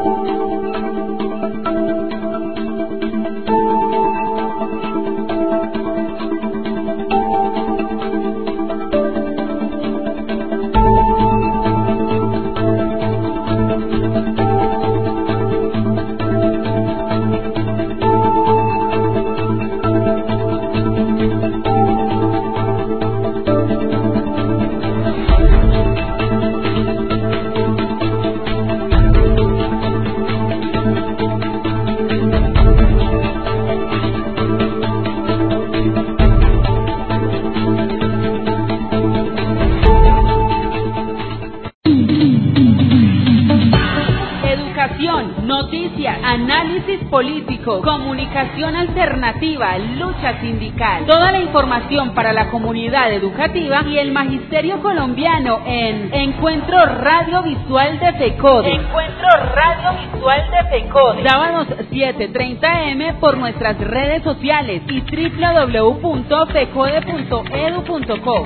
Noticias, análisis político, comunicación alternativa, lucha sindical. Toda la información para la comunidad educativa y el magisterio colombiano en Encuentro Radiovisual de FECODE. Encuentro Radiovisual de FECODE. Sábados 7:30 m por nuestras redes sociales y www.fecode.edu.co.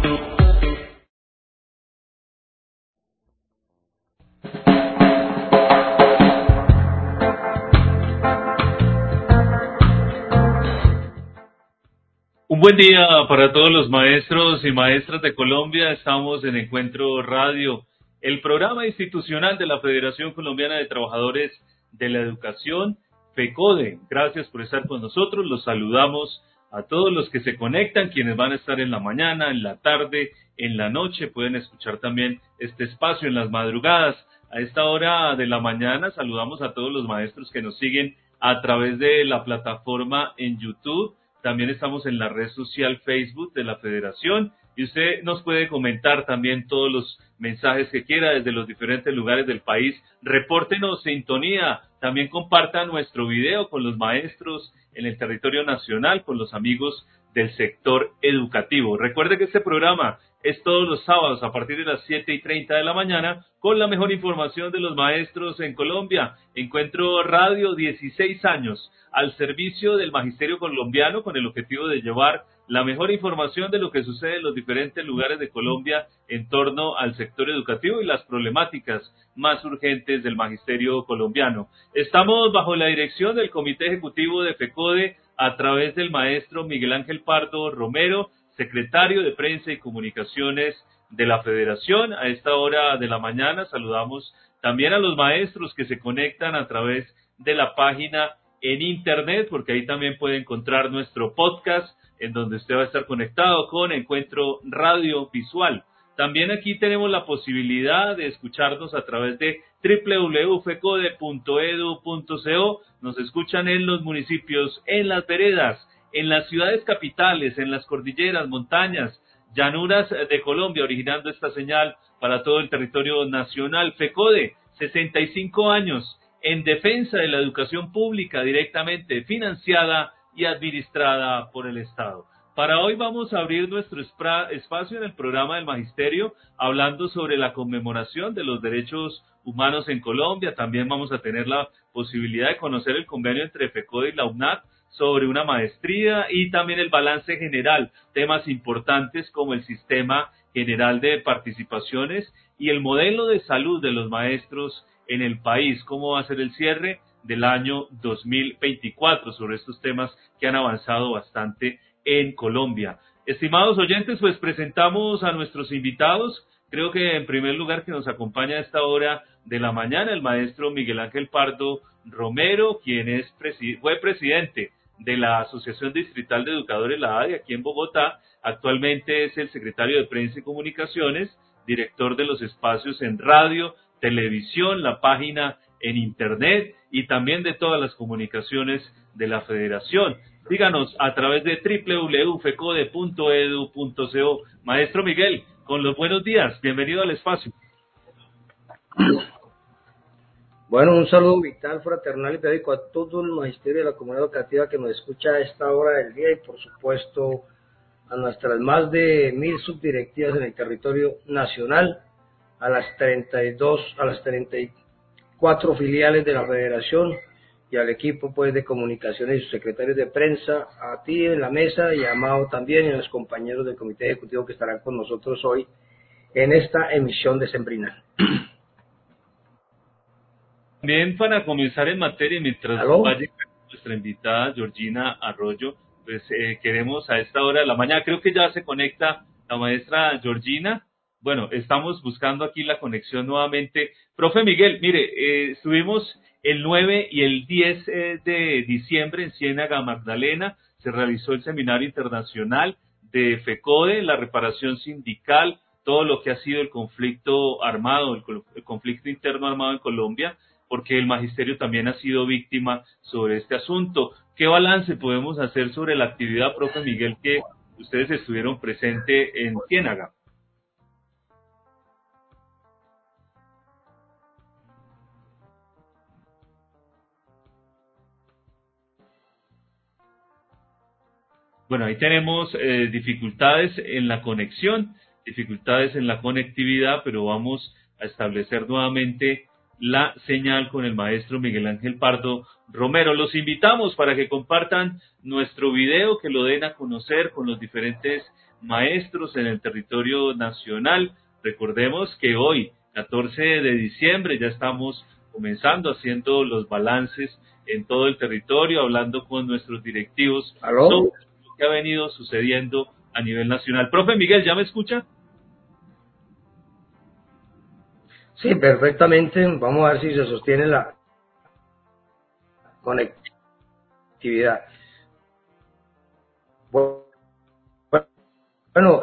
Un buen día para todos los maestros y maestras de Colombia. Estamos en Encuentro Radio, el programa institucional de la Federación Colombiana de Trabajadores de la Educación, FECODE. Gracias por estar con nosotros. Los saludamos a todos los que se conectan, quienes van a estar en la mañana, en la tarde, en la noche. Pueden escuchar también este espacio en las madrugadas. A esta hora de la mañana saludamos a todos los maestros que nos siguen a través de la plataforma en YouTube. También estamos en la red social Facebook de la Federación y usted nos puede comentar también todos los mensajes que quiera desde los diferentes lugares del país. Repórtenos sintonía, también comparta nuestro video con los maestros en el territorio nacional, con los amigos del sector educativo. Recuerde que este programa es todos los sábados a partir de las 7:30 de la mañana con la mejor información de los maestros en Colombia. Encuentro Radio, 16 años al servicio del magisterio colombiano con el objetivo de llevar la mejor información de lo que sucede en los diferentes lugares de Colombia en torno al sector educativo y las problemáticas más urgentes del magisterio colombiano. Estamos bajo la dirección del Comité Ejecutivo de FECODE a través del maestro Miguel Ángel Pardo Romero, secretario de Prensa y Comunicaciones de la Federación. A esta hora de la mañana saludamos también a los maestros que se conectan a través de la página en internet, porque ahí también puede encontrar nuestro podcast, en donde usted va a estar conectado con Encuentro Radio Visual. También aquí tenemos la posibilidad de escucharnos a través de www.fecode.edu.co. Nos escuchan en los municipios, en las veredas, en las ciudades capitales, en las cordilleras, montañas, llanuras de Colombia, originando esta señal para todo el territorio nacional. FECODE, 65 años en defensa de la educación pública directamente financiada y administrada por el Estado. Para hoy vamos a abrir nuestro espacio en el programa del Magisterio, hablando sobre la conmemoración de los derechos humanos en Colombia. También vamos a tener la posibilidad de conocer el convenio entre FECODE y la UNAT sobre una maestría y también el balance general, temas importantes como el sistema general de participaciones y el modelo de salud de los maestros en el país, cómo va a ser el cierre del año 2024 sobre estos temas que han avanzado bastante en Colombia. Estimados oyentes, pues presentamos a nuestros invitados. Creo que en primer lugar que nos acompaña a esta hora de la mañana el maestro Miguel Ángel Pardo Romero, quien fue presidente de la Asociación Distrital de Educadores, la ADI, aquí en Bogotá. Actualmente es el secretario de Prensa y Comunicaciones, director de los espacios en radio, televisión, la página en internet y también de todas las comunicaciones de la Federación. Díganos a través de www.fecode.edu.co. Maestro Miguel, con los buenos días, bienvenido al espacio. Bueno, un saludo vital, fraternal y periódico a todo el magisterio de la comunidad educativa que nos escucha a esta hora del día y por supuesto a nuestras más de 1000 subdirectivas en el territorio nacional, a las 34 filiales de la Federación y al equipo pues de comunicaciones y sus secretarios de prensa, a ti en la mesa y a Amado también y a los compañeros del comité ejecutivo que estarán con nosotros hoy en esta emisión decembrina. Bien, para comenzar en materia, mientras ¿Aló? va llegando nuestra invitada Georgina Arroyo, pues queremos a esta hora de la mañana, creo que ya se conecta la maestra Georgina. Bueno, estamos buscando aquí la conexión nuevamente. Profe Miguel, mire, estuvimos el 9 y el 10 de diciembre en Ciénaga Magdalena, se realizó el seminario internacional de FECODE, la reparación sindical, todo lo que ha sido el conflicto armado, el conflicto interno armado en Colombia, porque el magisterio también ha sido víctima sobre este asunto. ¿Qué balance podemos hacer sobre la actividad, profe Miguel, que ustedes estuvieron presentes en Ciénaga? Bueno, ahí tenemos dificultades en la conexión, dificultades en la conectividad, pero vamos a establecer nuevamente la señal con el maestro Miguel Ángel Pardo Romero. Los invitamos para que compartan nuestro video, que lo den a conocer con los diferentes maestros en el territorio nacional. Recordemos que hoy, 14 de diciembre, ya estamos comenzando haciendo los balances en todo el territorio, hablando con nuestros directivos ¿Aló? sobre que ha venido sucediendo a nivel nacional. Profe Miguel, ¿ya me escucha? Sí, perfectamente. Vamos a ver si se sostiene la conectividad. Bueno,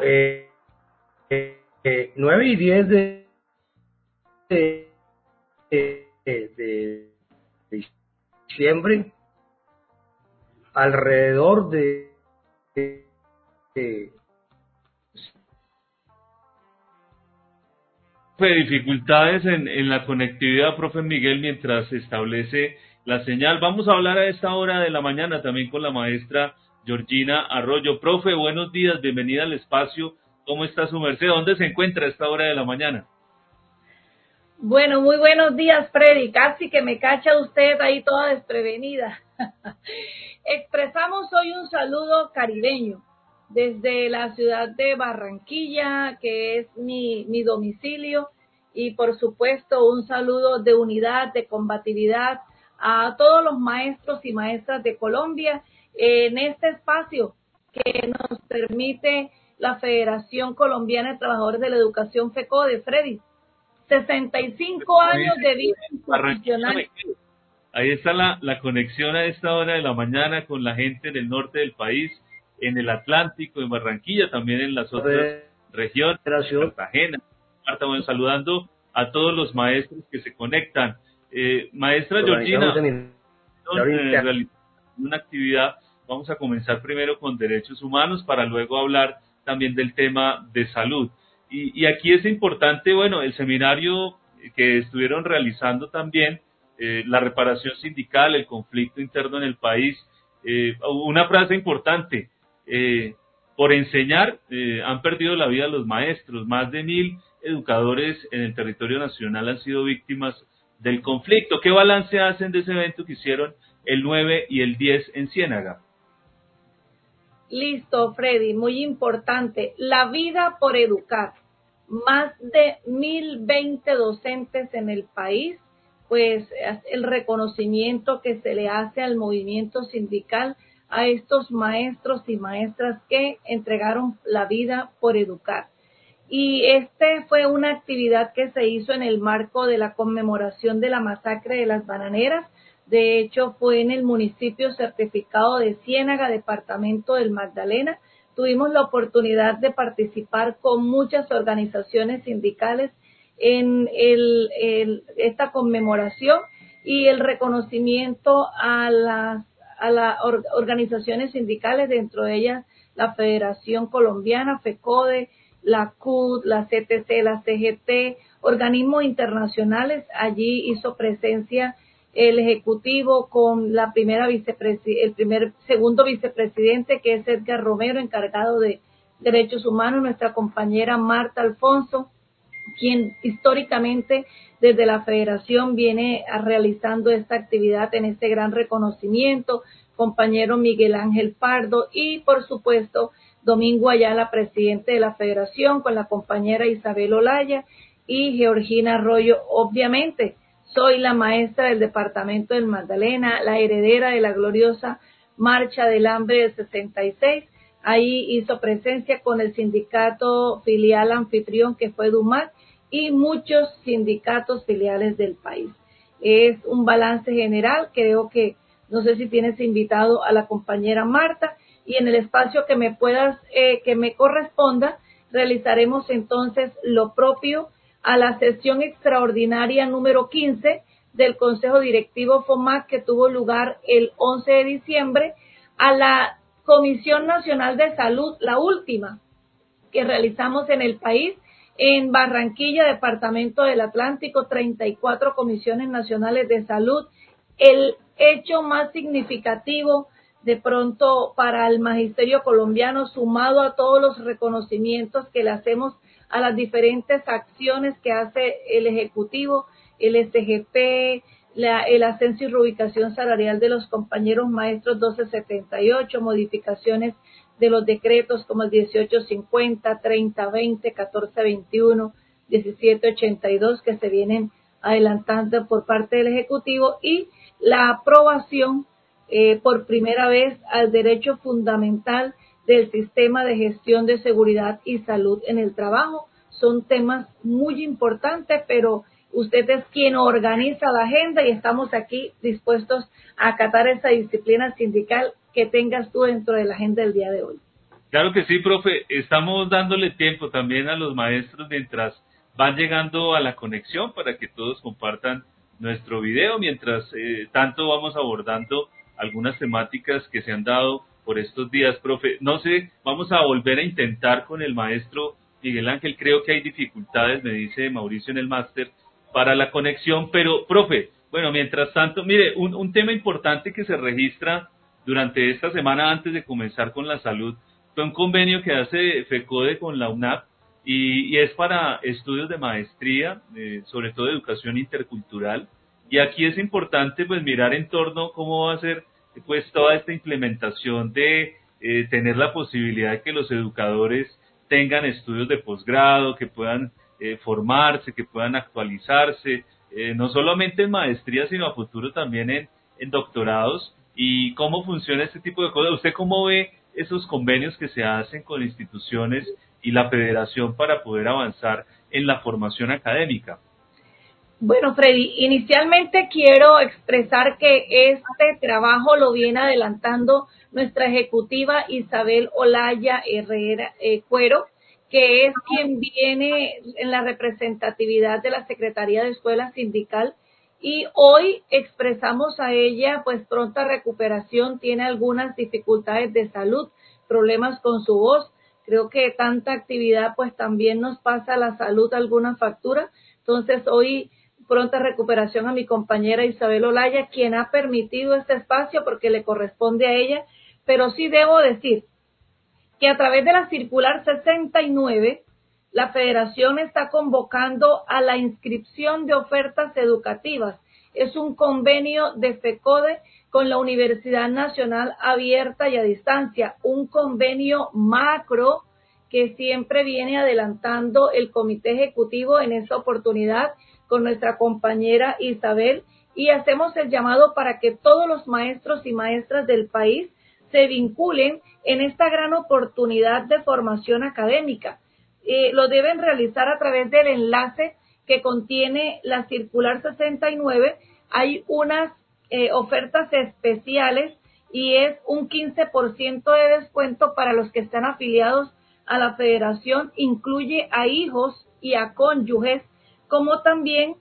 9 y 10 de diciembre, alrededor de Dificultades en la conectividad, profe Miguel, mientras se establece la señal. Vamos a hablar a esta hora de la mañana también con la maestra Georgina Arroyo. Profe, buenos días, bienvenida al espacio. ¿Cómo está su merced? ¿Dónde se encuentra a esta hora de la mañana? Bueno, muy buenos días, Freddy. Casi que me cacha usted ahí toda desprevenida. Expresamos hoy un saludo caribeño desde la ciudad de Barranquilla, que es mi domicilio, y por supuesto un saludo de unidad, de combatividad a todos los maestros y maestras de Colombia en este espacio que nos permite la Federación Colombiana de Trabajadores de la Educación FECODE, Freddy. 65 años de vida institucional. Ahí está la conexión a esta hora de la mañana con la gente del norte del país, en el Atlántico, en Barranquilla, también en las otras regiones, Cartagena. Marta, bueno, saludando a todos los maestros que se conectan. Maestra Georgina, realizando una actividad, vamos a comenzar primero con derechos humanos para luego hablar también del tema de salud. Y aquí es importante, bueno, el seminario que estuvieron realizando también, la reparación sindical, el conflicto interno en el país, una frase importante, por enseñar han perdido la vida los maestros, más de 1.000 educadores en el territorio nacional han sido víctimas del conflicto. ¿Qué balance hacen de ese evento que hicieron el 9 y el 10 en Ciénaga? Listo, Freddy, muy importante. La vida por educar. Más de 1.020 docentes en el país, pues el reconocimiento que se le hace al movimiento sindical a estos maestros y maestras que entregaron la vida por educar. Y fue una actividad que se hizo en el marco de la conmemoración de la masacre de las bananeras. De hecho, fue en el municipio certificado de Ciénaga, departamento del Magdalena. Tuvimos la oportunidad de participar con muchas organizaciones sindicales en esta conmemoración y el reconocimiento a las organizaciones sindicales, dentro de ellas la Federación Colombiana, FECODE, la CUT, la CTC, la CGT, organismos internacionales. Allí hizo presencia el Ejecutivo con la segundo vicepresidente, que es Edgar Romero, encargado de Derechos Humanos, nuestra compañera Marta Alfonso, quien históricamente desde la Federación viene realizando esta actividad en este gran reconocimiento, compañero Miguel Ángel Pardo y, por supuesto, Domingo Ayala, presidente de la Federación, con la compañera Isabel Olaya y Georgina Arroyo. Obviamente, soy la maestra del departamento del Magdalena, la heredera de la gloriosa Marcha del Hambre del 66. Ahí hizo presencia con el sindicato filial anfitrión que fue DUMAC y muchos sindicatos filiales del país. Es un balance general, creo que, no sé si tienes invitado a la compañera Marta, y en el espacio que me que me corresponda, realizaremos entonces lo propio a la sesión extraordinaria número 15 del Consejo Directivo FOMAC que tuvo lugar el 11 de diciembre, a la Comisión Nacional de Salud, la última que realizamos en el país, en Barranquilla, Departamento del Atlántico, 34 comisiones nacionales de salud. El hecho más significativo de pronto para el magisterio colombiano, sumado a todos los reconocimientos que le hacemos a las diferentes acciones que hace el Ejecutivo, el SGP, el ascenso y reubicación salarial de los compañeros maestros 1278, modificaciones de los decretos como el 1850, 3020, 1421, 1782 que se vienen adelantando por parte del Ejecutivo y la aprobación por primera vez al derecho fundamental del sistema de gestión de seguridad y salud en el trabajo. Son temas muy importantes, pero usted es quien organiza la agenda y estamos aquí dispuestos a acatar esa disciplina sindical que tengas tú dentro de la agenda del día de hoy. Claro que sí, profe. Estamos dándole tiempo también a los maestros mientras van llegando a la conexión para que todos compartan nuestro video, mientras tanto vamos abordando algunas temáticas que se han dado por estos días, profe. No sé, vamos a volver a intentar con el maestro Miguel Ángel. Creo que hay dificultades, me dice Mauricio en el máster, para la conexión, pero, profe, bueno, mientras tanto, mire, un tema importante que se registra durante esta semana antes de comenzar con la salud fue un convenio que hace FECODE con la UNAP y es para estudios de maestría, sobre todo educación intercultural. Y aquí es importante pues mirar en torno cómo va a ser pues toda esta implementación de tener la posibilidad de que los educadores tengan estudios de posgrado, que puedan formarse, que puedan actualizarse, no solamente en maestría, sino a futuro también en doctorados. ¿Y cómo funciona este tipo de cosas? ¿Usted cómo ve esos convenios que se hacen con instituciones y la federación para poder avanzar en la formación académica? Bueno, Freddy, inicialmente quiero expresar que este trabajo lo viene adelantando nuestra ejecutiva Isabel Olaya Herrera Cuero, que es quien viene en la representatividad de la Secretaría de Escuela Sindical, y hoy expresamos a ella pues pronta recuperación, tiene algunas dificultades de salud, problemas con su voz. Creo que tanta actividad pues también nos pasa a la salud alguna factura. Entonces hoy pronta recuperación a mi compañera Isabel Olaya, quien ha permitido este espacio porque le corresponde a ella, pero sí debo decir que a través de la circular 69, la Federación está convocando a la inscripción de ofertas educativas. Es un convenio de FECODE con la Universidad Nacional Abierta y a Distancia, un convenio macro que siempre viene adelantando el Comité Ejecutivo en esta oportunidad con nuestra compañera Isabel, y hacemos el llamado para que todos los maestros y maestras del país se vinculen en esta gran oportunidad de formación académica. Lo deben realizar a través del enlace que contiene la circular 69. Hay unas ofertas especiales y es un 15% de descuento para los que están afiliados a la federación, incluye a hijos y a cónyuges, como también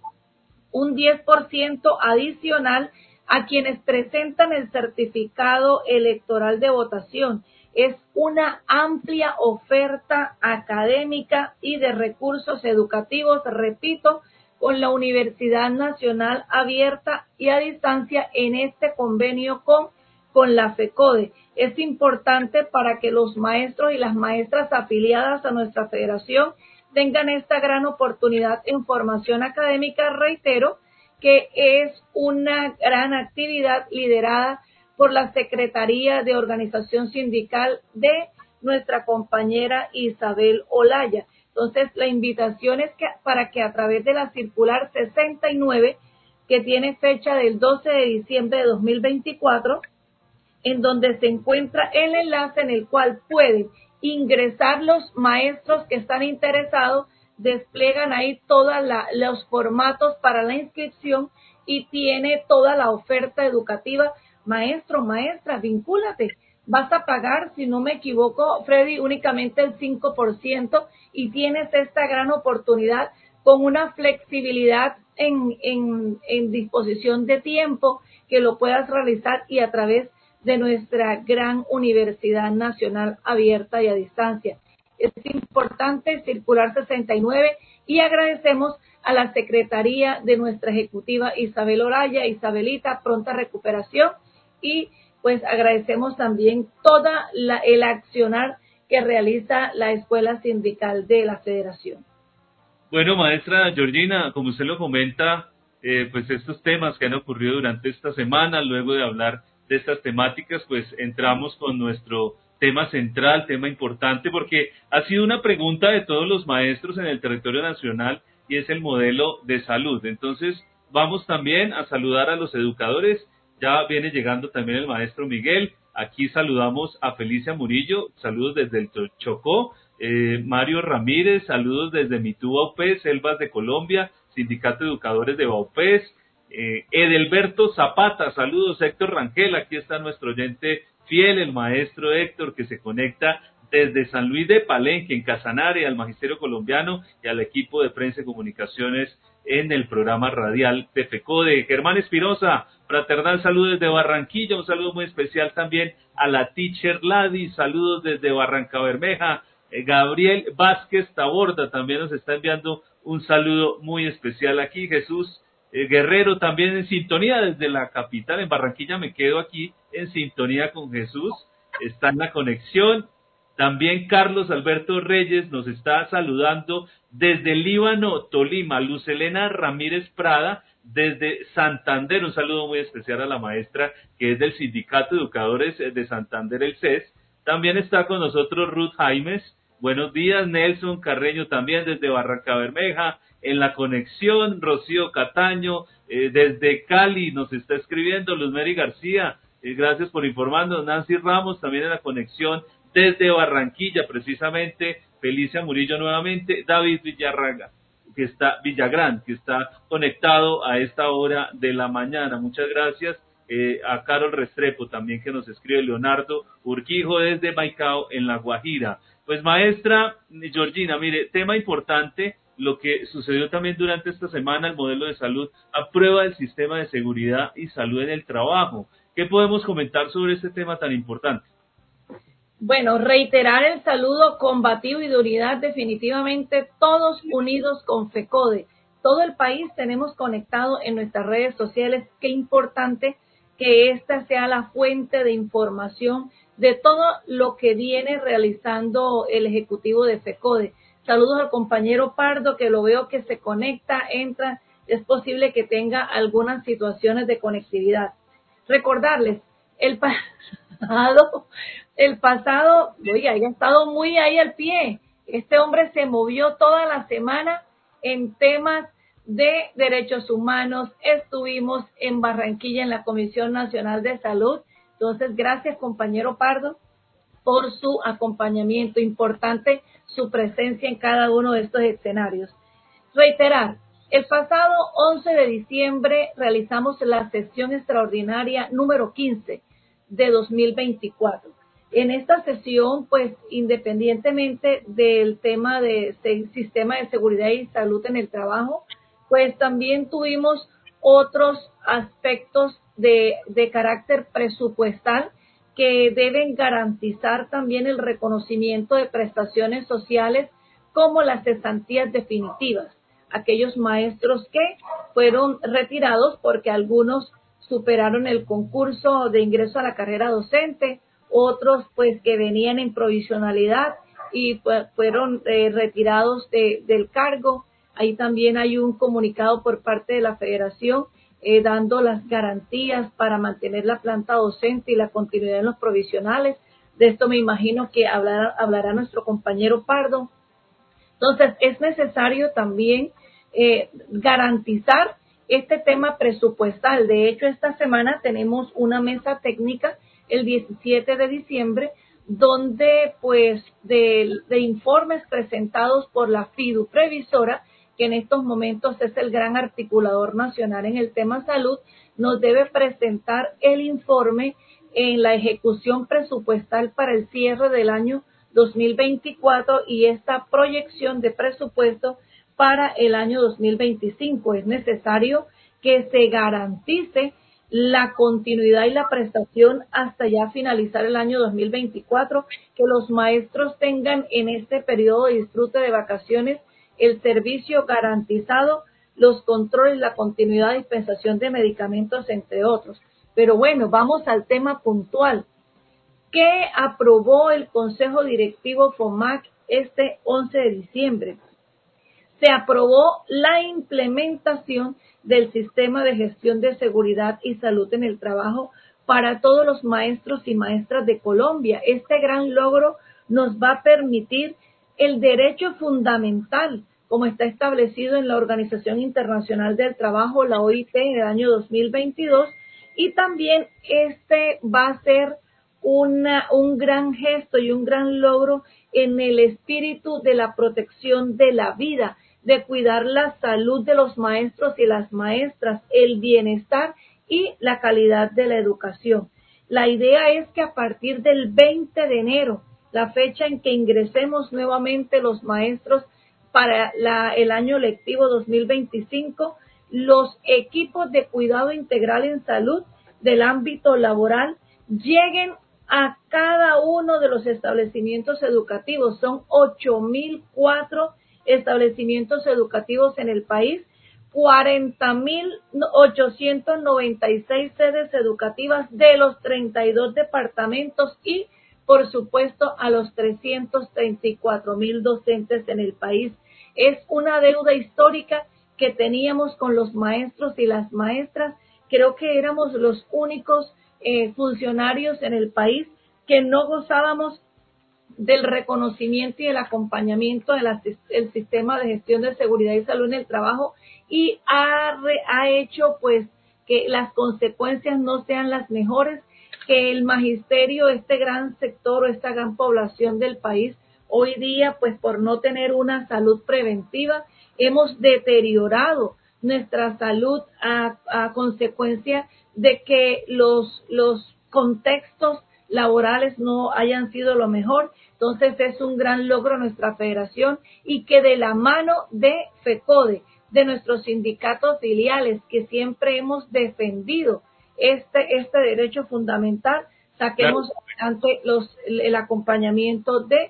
un 10% adicional a quienes presentan el certificado electoral de votación. Es una amplia oferta académica y de recursos educativos, repito, con la Universidad Nacional Abierta y a Distancia en este convenio con la FECODE. Es importante para que los maestros y las maestras afiliadas a nuestra federación tengan esta gran oportunidad en formación académica. Reitero que es una gran actividad liderada por la Secretaría de Organización Sindical de nuestra compañera Isabel Olaya. Entonces, la invitación es para que a través de la circular 69, que tiene fecha del 12 de diciembre de 2024, en donde se encuentra el enlace en el cual pueden ingresar los maestros que están interesados, despliegan ahí todos los formatos para la inscripción y tiene toda la oferta educativa. Maestro, maestra, vincúlate. Vas a pagar, si no me equivoco, Freddy, únicamente el 5% y tienes esta gran oportunidad con una flexibilidad en disposición de tiempo que lo puedas realizar y a través de nuestra gran Universidad Nacional abierta y a distancia. Es importante circular 69 y agradecemos a la Secretaría de nuestra ejecutiva Isabel Oraya. Isabelita, pronta recuperación y pues agradecemos también toda el accionar que realiza la Escuela Sindical de la Federación. Bueno, maestra Georgina, como usted lo comenta, pues estos temas que han ocurrido durante esta semana, luego de hablar de estas temáticas, pues entramos con nuestro tema central, tema importante, porque ha sido una pregunta de todos los maestros en el territorio nacional y es el modelo de salud. Entonces, vamos también a saludar a los educadores. Ya viene llegando también el maestro Miguel. Aquí saludamos a Felicia Murillo, saludos desde el Chocó. Mario Ramírez, saludos desde Mitú Baupés, Selvas de Colombia, Sindicato de Educadores de Baupés. Edelberto Zapata, saludos. Héctor Rangel, aquí está nuestro oyente fiel, el maestro Héctor, que se conecta desde San Luis de Palenque, en Casanare, al Magisterio Colombiano y al equipo de prensa y comunicaciones en el programa radial de FECODE. Germán Espirosa, fraternal saludo desde Barranquilla, un saludo muy especial también a la teacher Ladi, saludos desde Barranca Bermeja. Gabriel Vázquez Taborda también nos está enviando un saludo muy especial aquí. Jesús Guerrero también en sintonía desde la capital, en Barranquilla. Me quedo aquí en sintonía con Jesús, está en la conexión. También Carlos Alberto Reyes nos está saludando desde Líbano, Tolima. Luz Elena Ramírez Prada desde Santander, un saludo muy especial a la maestra que es del Sindicato de Educadores de Santander, el CES. También está con nosotros Ruth Jaimes. Buenos días. Nelson Carreño también desde Barranca Bermeja. En la conexión, Rocío Cataño desde Cali nos está escribiendo. Luz Mary García, gracias por informarnos. Nancy Ramos también en la conexión desde Barranquilla, precisamente. Felicia Murillo nuevamente. David Villagrán, que está conectado a esta hora de la mañana. Muchas gracias. A Carol Restrepo también, que nos escribe. Leonardo Urquijo desde Maicao, en La Guajira. Pues maestra Georgina, mire, tema importante, lo que sucedió también durante esta semana, el modelo de salud a prueba del sistema de seguridad y salud en el trabajo. ¿Qué podemos comentar sobre este tema tan importante? Bueno, reiterar el saludo combativo y de unidad, definitivamente todos unidos con FECODE. Todo el país tenemos conectado en nuestras redes sociales. Qué importante que esta sea la fuente de información de todo lo que viene realizando el Ejecutivo de FECODE. Saludos al compañero Pardo, que lo veo que se conecta, entra. Es posible que tenga algunas situaciones de conectividad. Recordarles, el pasado, oiga, ha estado muy ahí al pie. Este hombre se movió toda la semana en temas de derechos humanos. Estuvimos en Barranquilla en la Comisión Nacional de Salud. Entonces, gracias, compañero Pardo, por su acompañamiento. Importante su presencia en cada uno de estos escenarios. Reiterar, el pasado 11 de diciembre realizamos la sesión extraordinaria número 15 de 2024. En esta sesión, pues, independientemente del tema de sistema de seguridad y salud en el trabajo, pues también tuvimos otros aspectos de carácter presupuestal que deben garantizar también el reconocimiento de prestaciones sociales como las cesantías definitivas. Aquellos maestros que fueron retirados porque algunos superaron el concurso de ingreso a la carrera docente, otros pues que venían en provisionalidad y pues, fueron retirados del cargo. Ahí también hay un comunicado por parte de la Federación dando las garantías para mantener la planta docente y la continuidad en los provisionales. De esto me imagino que hablará nuestro compañero Pardo. Entonces, es necesario también garantizar este tema presupuestal. De hecho, esta semana tenemos una mesa técnica el 17 de diciembre, donde pues de informes presentados por la FIDU Previsora, que en estos momentos es el gran articulador nacional en el tema salud, nos debe presentar el informe en la ejecución presupuestal para el cierre del año 2024 y esta proyección de presupuesto para el año 2025. Es necesario que se garantice la continuidad y la prestación hasta ya finalizar el año 2024, que los maestros tengan en este periodo de disfrute de vacaciones el servicio garantizado, los controles, la continuidad de dispensación de medicamentos, entre otros. Pero bueno, vamos al tema puntual. ¿Qué aprobó el Consejo Directivo FOMAC este 11 de diciembre? Se aprobó la implementación del sistema de gestión de seguridad y salud en el trabajo para todos los maestros y maestras de Colombia. Este gran logro nos va a permitir el derecho fundamental, como está establecido en la Organización Internacional del Trabajo, la OIT, en el año 2022, y también este va a ser un gran gesto y un gran logro en el espíritu de la protección de la vida, de cuidar la salud de los maestros y las maestras, el bienestar y la calidad de la educación. La idea es que a partir del 20 de enero, la fecha en que ingresemos nuevamente los maestros para el año lectivo 2025, los equipos de cuidado integral en salud del ámbito laboral lleguen a cada uno de los establecimientos educativos. Son 8.004 establecimientos educativos en el país, 40.896 sedes educativas de los 32 departamentos y, por supuesto, a los 334.000 docentes en el país. Es una deuda histórica que teníamos con los maestros y las maestras. Creo que éramos los únicos funcionarios en el país que no gozábamos del reconocimiento y el acompañamiento del sistema de gestión de seguridad y salud en el trabajo, y ha hecho pues que las consecuencias no sean las mejores, que el magisterio, este gran sector o esta gran población del país, hoy día pues por no tener una salud preventiva, hemos deteriorado nuestra salud a consecuencia de que los contextos laborales no hayan sido lo mejor. Entonces es un gran logro nuestra federación, y que de la mano de FECODE, de nuestros sindicatos filiales, que siempre hemos defendido este derecho fundamental, saquemos adelante el acompañamiento de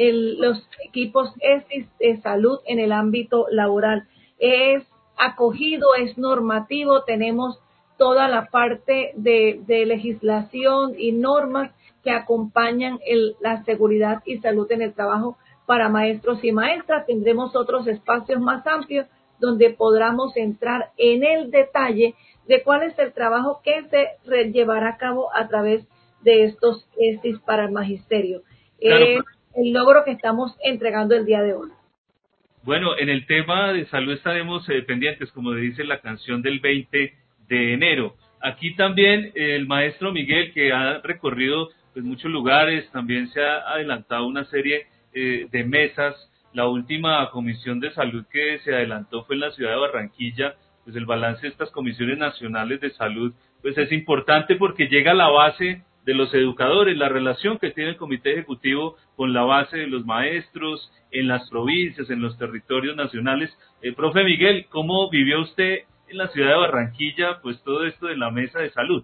los equipos de salud en el ámbito laboral. Es acogido, es normativo, tenemos toda la parte de legislación y normas que acompañan la seguridad y salud en el trabajo para maestros y maestras. Tendremos otros espacios más amplios donde podamos entrar en el detalle de cuál es el trabajo que se llevará a cabo a través de estos ESIS para el magisterio. Claro. Es el logro que estamos entregando el día de hoy. Bueno, en el tema de salud estaremos pendientes, como dice la canción del 20 de enero. Aquí también el maestro Miguel, que ha recorrido pues muchos lugares, también se ha adelantado una serie de mesas. La última comisión de salud que se adelantó fue en la ciudad de Barranquilla. Pues el balance de estas comisiones nacionales de salud pues es importante porque llega a la base de los educadores, la relación que tiene el comité ejecutivo con la base de los maestros en las provincias, en los territorios nacionales. Profe Miguel, ¿cómo vivió usted en la ciudad de Barranquilla pues todo esto de la mesa de salud?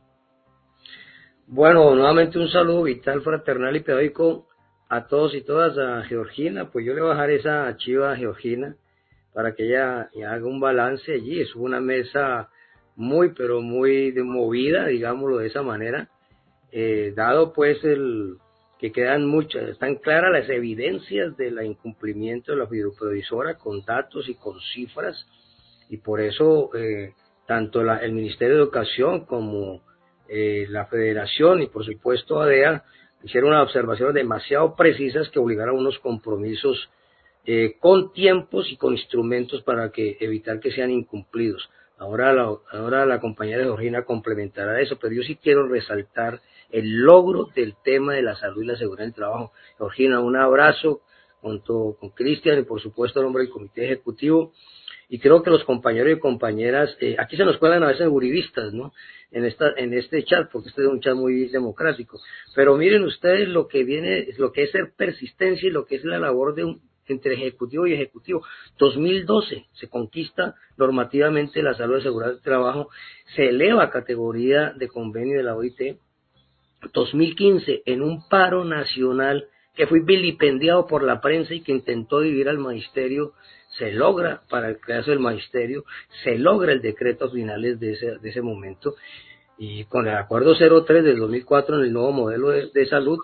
Bueno, nuevamente un saludo vital, fraternal y pedagógico a todos y todas. A Georgina, pues yo le voy a dejar esa chiva a Georgina para que ella haga un balance allí. Es una mesa muy, pero muy movida, digámoslo de esa manera, dado pues que están claras las evidencias del incumplimiento de la fiduprovisora con datos y con cifras, y por eso tanto el Ministerio de Educación como la Federación y por supuesto ADEA hicieron unas observaciones demasiado precisas que obligaron a unos compromisos con tiempos y con instrumentos para evitar que sean incumplidos. Ahora la compañera Georgina complementará eso, pero yo sí quiero resaltar el logro del tema de la salud y la seguridad del trabajo. Georgina, un abrazo con Cristian y por supuesto el nombre del comité ejecutivo. Y creo que los compañeros y compañeras, aquí se nos cuelan a veces uribistas, ¿no? En este chat, porque este es un chat muy democrático. Pero miren ustedes lo que es ser persistencia y lo que es la labor entre ejecutivo y ejecutivo. 2012 se conquista normativamente la salud y seguridad del trabajo, se eleva a categoría de convenio de la OIT. 2015 en un paro nacional que fue vilipendiado por la prensa y que intentó dividir al magisterio, se logra para el caso del magisterio, se logra el decreto a finales de ese momento, y con el acuerdo 03 del 2004 en el nuevo modelo de salud,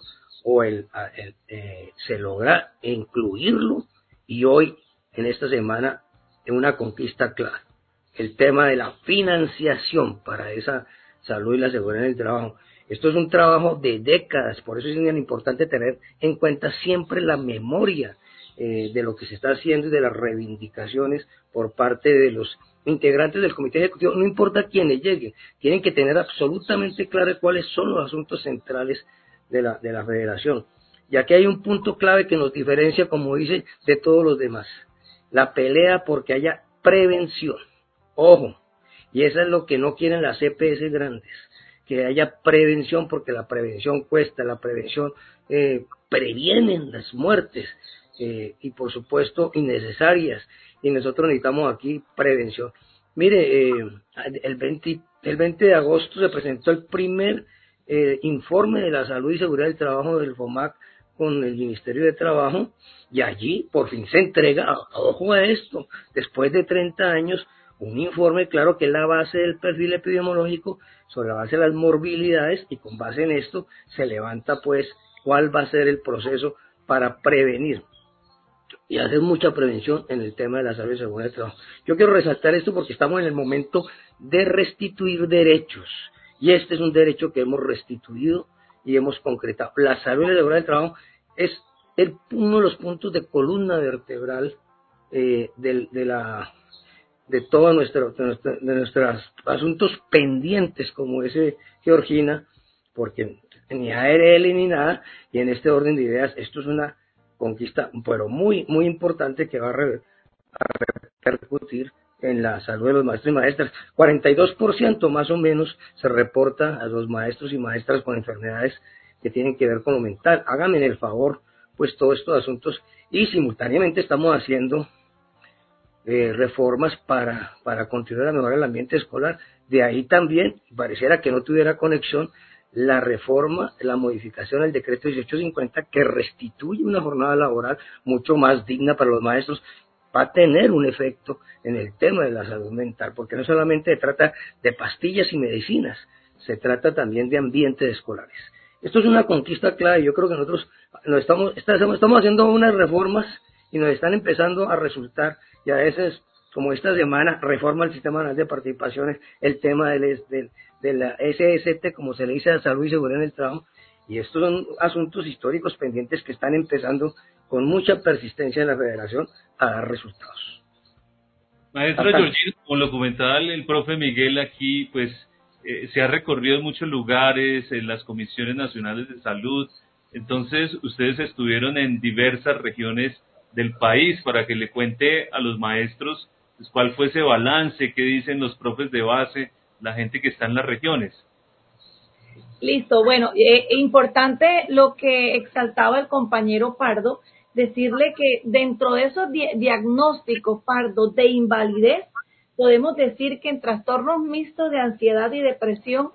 se logra incluirlo, y hoy, en esta semana, en una conquista clara, el tema de la financiación para esa salud y la seguridad en el trabajo. Esto es un trabajo de décadas, por eso es bien importante tener en cuenta siempre la memoria de lo que se está haciendo y de las reivindicaciones por parte de los integrantes del comité ejecutivo. No importa quiénes lleguen, tienen que tener absolutamente claro cuáles son los asuntos centrales de la federación. Y aquí hay un punto clave que nos diferencia, como dice, de todos los demás: la pelea porque haya prevención. Ojo, y eso es lo que no quieren las EPS grandes, que haya prevención, porque la prevención cuesta, la prevención previene las muertes y por supuesto innecesarias, y nosotros necesitamos aquí prevención. Mire, el 20 de agosto se presentó el primer informe de la salud y seguridad del trabajo del FOMAC con el Ministerio de Trabajo, y allí por fin se entrega, ojo a esto, después de 30 años, un informe claro que es la base del perfil epidemiológico, sobre la base de las morbilidades, y con base en esto se levanta pues cuál va a ser el proceso para prevenir y hacer mucha prevención en el tema de la salud y seguridad del trabajo. Yo quiero resaltar esto porque estamos en el momento de restituir derechos, y este es un derecho que hemos restituido y hemos concretado. La salud y la seguridad del trabajo es uno de los puntos de columna vertebral de todos nuestros asuntos pendientes, como dice Georgina, porque ni ARL ni nada, y en este orden de ideas, esto es una conquista, pero muy, muy importante, que va a repercutir en la salud de los maestros y maestras. 42% más o menos se reporta a los maestros y maestras con enfermedades que tienen que ver con lo mental. Háganme el favor, pues todos estos asuntos, y simultáneamente estamos haciendo reformas para contribuir a mejorar el ambiente escolar. De ahí también, pareciera que no tuviera conexión, la reforma, la modificación del decreto 1850, que restituye una jornada laboral mucho más digna para los maestros, va a tener un efecto en el tema de la salud mental, porque no solamente se trata de pastillas y medicinas, se trata también de ambientes escolares. Esto es una conquista clave. Yo creo que nosotros estamos haciendo unas reformas y nos están empezando a resultar, y a veces, como esta semana, reforma el Sistema Nacional de Participaciones, el tema de la SST, como se le dice, a Salud y Seguridad en el Trabajo, y estos son asuntos históricos pendientes que están empezando con mucha persistencia en la Federación a dar resultados. Maestra Georgina, como lo comentaba el profe Miguel aquí, pues se ha recorrido en muchos lugares, en las comisiones nacionales de salud. Entonces, ustedes estuvieron en diversas regiones del país, para que le cuente a los maestros pues, cuál fue ese balance, qué dicen los profes de base, la gente que está en las regiones. Listo, bueno, importante lo que exaltaba el compañero Pardo, decirle que dentro de esos diagnósticos, Pardo, de invalidez, podemos decir que en trastornos mixtos de ansiedad y depresión,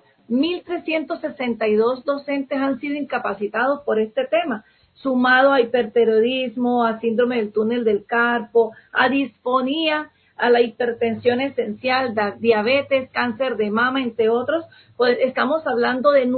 1.362 docentes han sido incapacitados por este tema, sumado a hipertiroidismo, a síndrome del túnel del carpo, a disfonía, a la hipertensión esencial, diabetes, cáncer de mama, entre otros. Pues estamos hablando de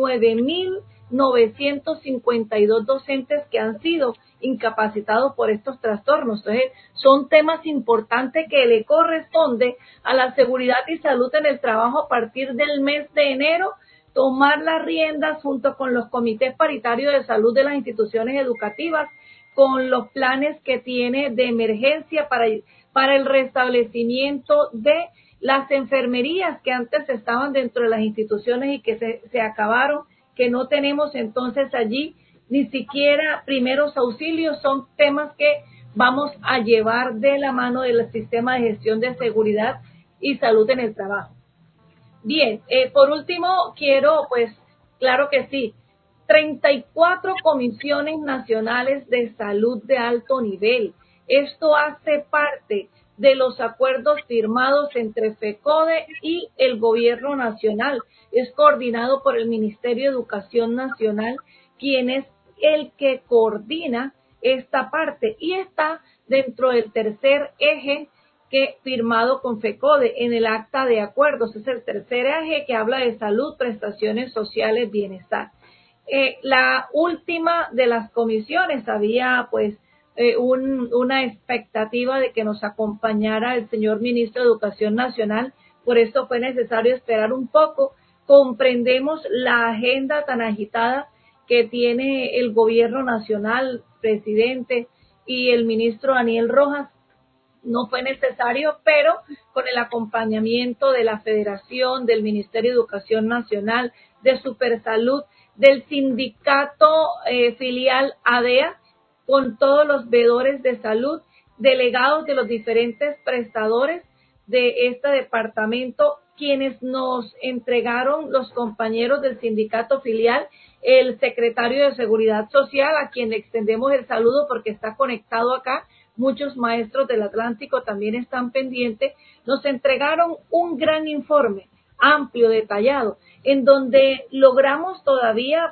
9.952 docentes que han sido incapacitados por estos trastornos. Entonces, son temas importantes que le corresponde a la seguridad y salud en el trabajo a partir del mes de enero, tomar las riendas junto con los comités paritarios de salud de las instituciones educativas, con los planes que tiene de emergencia para el restablecimiento de las enfermerías que antes estaban dentro de las instituciones y que se acabaron, que no tenemos entonces allí ni siquiera primeros auxilios, son temas que vamos a llevar de la mano del sistema de gestión de seguridad y salud en el trabajo. Bien, por último, quiero, pues, claro que sí, 34 comisiones nacionales de salud de alto nivel. Esto hace parte de los acuerdos firmados entre FECODE y el gobierno nacional. Es coordinado por el Ministerio de Educación Nacional, quien es el que coordina esta parte y está dentro del tercer eje que firmado con FECODE en el acta de acuerdos. Es el tercer eje que habla de salud, prestaciones sociales, bienestar. La última de las comisiones había pues una expectativa de que nos acompañara el señor ministro de Educación Nacional, por eso fue necesario esperar un poco. Comprendemos la agenda tan agitada que tiene el gobierno nacional, presidente y el ministro Daniel Rojas. No fue necesario, pero con el acompañamiento de la Federación, del Ministerio de Educación Nacional, de Supersalud, del sindicato filial ADEA, con todos los veedores de salud, delegados de los diferentes prestadores de este departamento, quienes nos entregaron los compañeros del sindicato filial, el secretario de Seguridad Social, a quien le extendemos el saludo porque está conectado acá. Muchos maestros del Atlántico también están pendientes. Nos entregaron un gran informe, amplio, detallado, en donde logramos todavía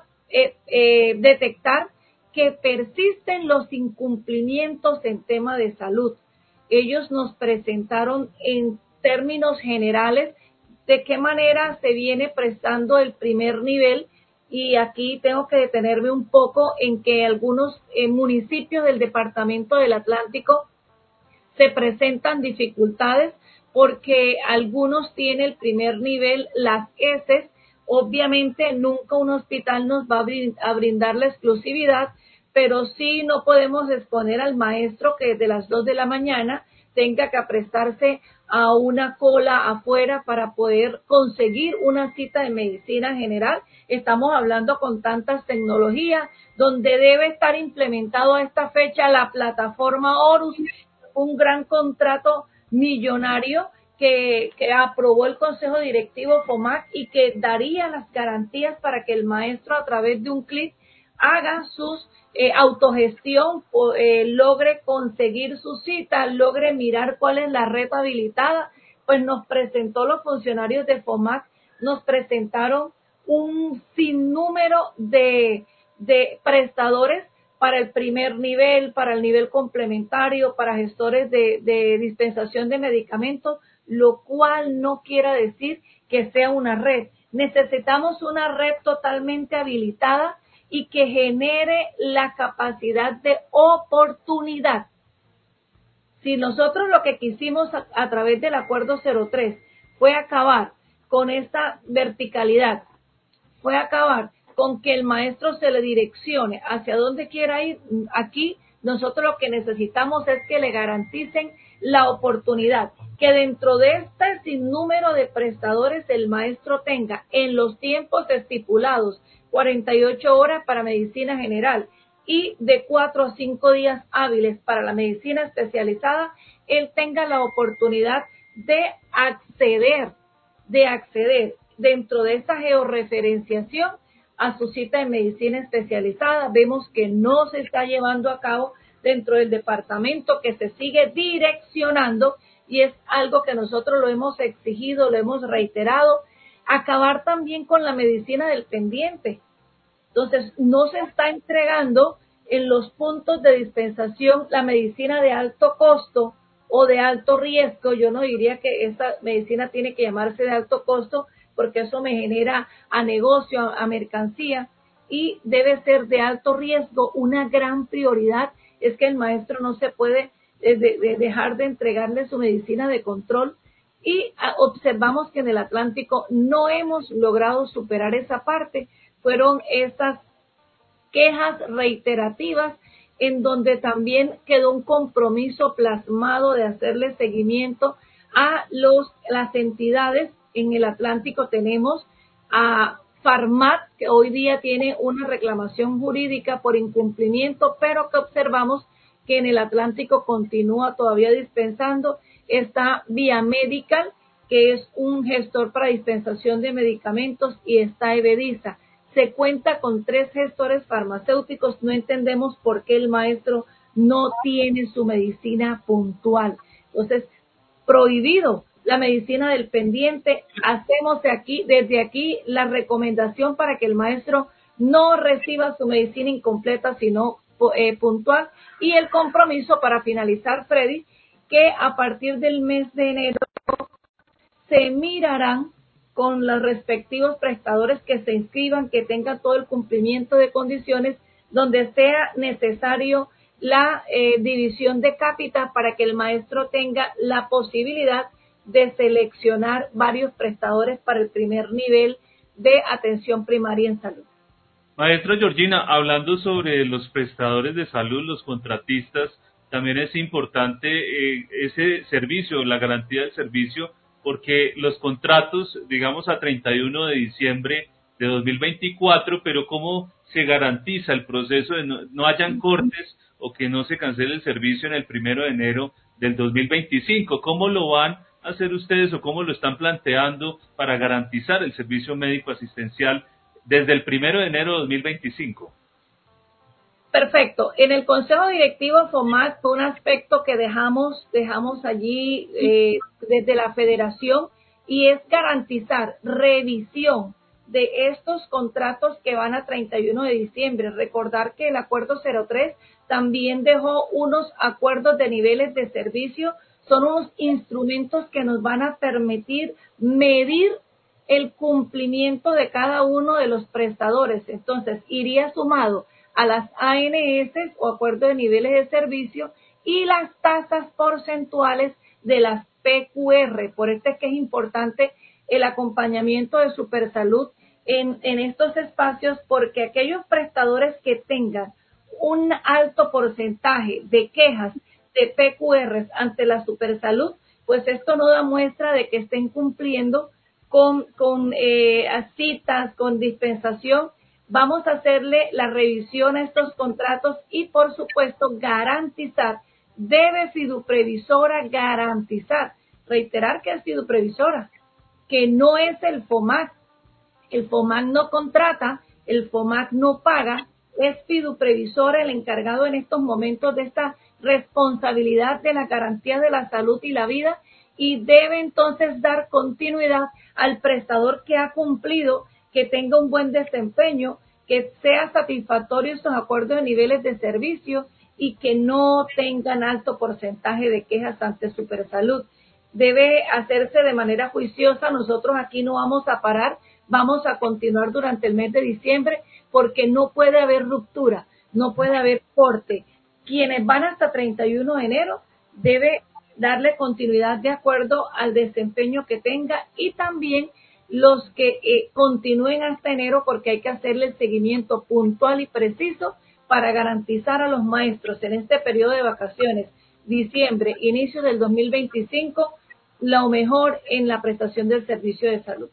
detectar que persisten los incumplimientos en tema de salud. Ellos nos presentaron en términos generales de qué manera se viene prestando el primer nivel, y aquí tengo que detenerme un poco en que algunos municipios del departamento del Atlántico se presentan dificultades porque algunos tienen el primer nivel, las heces. Obviamente nunca un hospital nos va a brindar la exclusividad, pero sí no podemos exponer al maestro que desde las 2 de la mañana tenga que prestarse a una cola afuera para poder conseguir una cita de medicina general. Estamos hablando con tantas tecnologías, donde debe estar implementado a esta fecha la plataforma Horus, un gran contrato millonario que aprobó el Consejo Directivo FOMAC y que daría las garantías para que el maestro a través de un clic haga sus autogestión, logre conseguir su cita, logre mirar cuál es la red habilitada. Pues nos presentó los funcionarios de FOMAC, nos presentaron un sinnúmero de prestadores para el primer nivel, para el nivel complementario, para gestores de dispensación de medicamentos, lo cual no quiere decir que sea una red. Necesitamos una red totalmente habilitada y que genere la capacidad de oportunidad. Si nosotros lo que quisimos a través del acuerdo 03 fue acabar con esta verticalidad, fue acabar con que el maestro se le direccione hacia donde quiera ir, aquí nosotros lo que necesitamos es que le garanticen la oportunidad, que dentro de este sinnúmero de prestadores el maestro tenga en los tiempos estipulados 48 horas para medicina general y de 4 a 5 días hábiles para la medicina especializada, él tenga la oportunidad de acceder dentro de esa georreferenciación a su cita de medicina especializada. Vemos que no se está llevando a cabo dentro del departamento, que se sigue direccionando, y es algo que nosotros lo hemos exigido, lo hemos reiterado. Acabar también con la medicina del pendiente. Entonces, no se está entregando en los puntos de dispensación la medicina de alto costo o de alto riesgo. Yo no diría que esta medicina tiene que llamarse de alto costo, porque eso me genera a negocio, a mercancía, y debe ser de alto riesgo. Una gran prioridad es que el maestro no se puede dejar de entregarle su medicina de control, y observamos que en el Atlántico no hemos logrado superar esa parte. Fueron esas quejas reiterativas en donde también quedó un compromiso plasmado de hacerle seguimiento a las entidades. En el Atlántico tenemos a Farmat, que hoy día tiene una reclamación jurídica por incumplimiento, pero que observamos que en el Atlántico continúa todavía dispensando. Está Via Medical, que es un gestor para dispensación de medicamentos, y está Evediza. Se cuenta con 3 gestores farmacéuticos. No entendemos por qué el maestro no tiene su medicina puntual. Entonces, prohibido la medicina del pendiente. Hacemos desde aquí la recomendación para que el maestro no reciba su medicina incompleta, sino puntual. Y el compromiso para finalizar, Freddy, que a partir del mes de enero se mirarán con los respectivos prestadores que se inscriban, que tengan todo el cumplimiento de condiciones, donde sea necesario la división de cápita para que el maestro tenga la posibilidad de seleccionar varios prestadores para el primer nivel de atención primaria en salud. Maestra Georgina, hablando sobre los prestadores de salud, los contratistas, también es importante ese servicio, la garantía del servicio, porque los contratos, digamos, a 31 de diciembre de 2024, pero ¿cómo se garantiza el proceso de no hayan cortes o que no se cancele el servicio en el 1 de enero del 2025? ¿Cómo lo van a hacer ustedes o cómo lo están planteando para garantizar el servicio médico asistencial desde el 1 de enero de 2025? Perfecto. En el Consejo Directivo FOMAC fue un aspecto que dejamos allí desde la Federación, y es garantizar revisión de estos contratos que van a 31 de diciembre. Recordar que el Acuerdo 03 también dejó unos acuerdos de niveles de servicio. Son unos instrumentos que nos van a permitir medir el cumplimiento de cada uno de los prestadores. Entonces, iría sumado a las ANS o acuerdo de niveles de servicio y las tasas porcentuales de las PQR. Por esto es que es importante el acompañamiento de Supersalud en estos espacios, porque aquellos prestadores que tengan un alto porcentaje de quejas de PQR ante la Supersalud, pues esto no da muestra de que estén cumpliendo con citas, con dispensación. Vamos a hacerle la revisión a estos contratos y, por supuesto, garantizar. Debe Fiduprevisora garantizar, reiterar que es Fiduprevisora, que no es el FOMAC. El FOMAC no contrata, el FOMAC no paga, es Fiduprevisora el encargado en estos momentos de esta responsabilidad de la garantía de la salud y la vida, y debe entonces dar continuidad al prestador que ha cumplido, que tenga un buen desempeño, que sea satisfactorio estos acuerdos de niveles de servicio y que no tengan alto porcentaje de quejas ante Supersalud. Debe hacerse de manera juiciosa. Nosotros aquí no vamos a parar, vamos a continuar durante el mes de diciembre, porque no puede haber ruptura, no puede haber corte. Quienes van hasta 31 de enero debe darle continuidad de acuerdo al desempeño que tenga, y también los que continúen hasta enero, porque hay que hacerle el seguimiento puntual y preciso para garantizar a los maestros en este periodo de vacaciones, diciembre, inicio del 2025, lo mejor en la prestación del servicio de salud.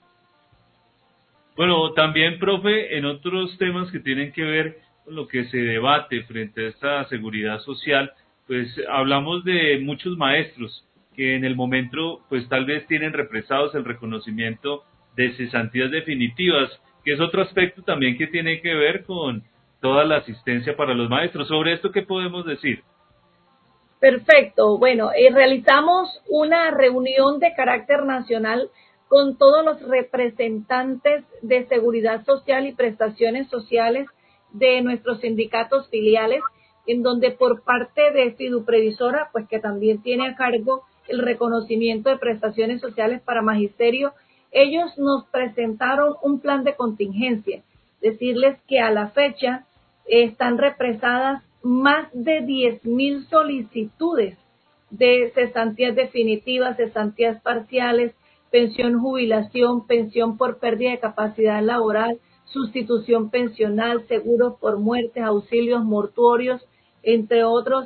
Bueno, también, profe, en otros temas que tienen que ver con lo que se debate frente a esta seguridad social, pues hablamos de muchos maestros que en el momento pues tal vez tienen represados el reconocimiento de cesantías definitivas, que es otro aspecto también que tiene que ver con toda la asistencia para los maestros. ¿Sobre esto qué podemos decir? Perfecto. Bueno, realizamos una reunión de carácter nacional con todos los representantes de seguridad social y prestaciones sociales de nuestros sindicatos filiales, en donde por parte de Fiduprevisora, pues que también tiene a cargo el reconocimiento de prestaciones sociales para magisterio, ellos nos presentaron un plan de contingencia. Decirles que a la fecha están represadas más de 10,000 solicitudes de cesantías definitivas, cesantías parciales, pensión jubilación, pensión por pérdida de capacidad laboral, sustitución pensional, seguros por muertes, auxilios mortuorios, entre otros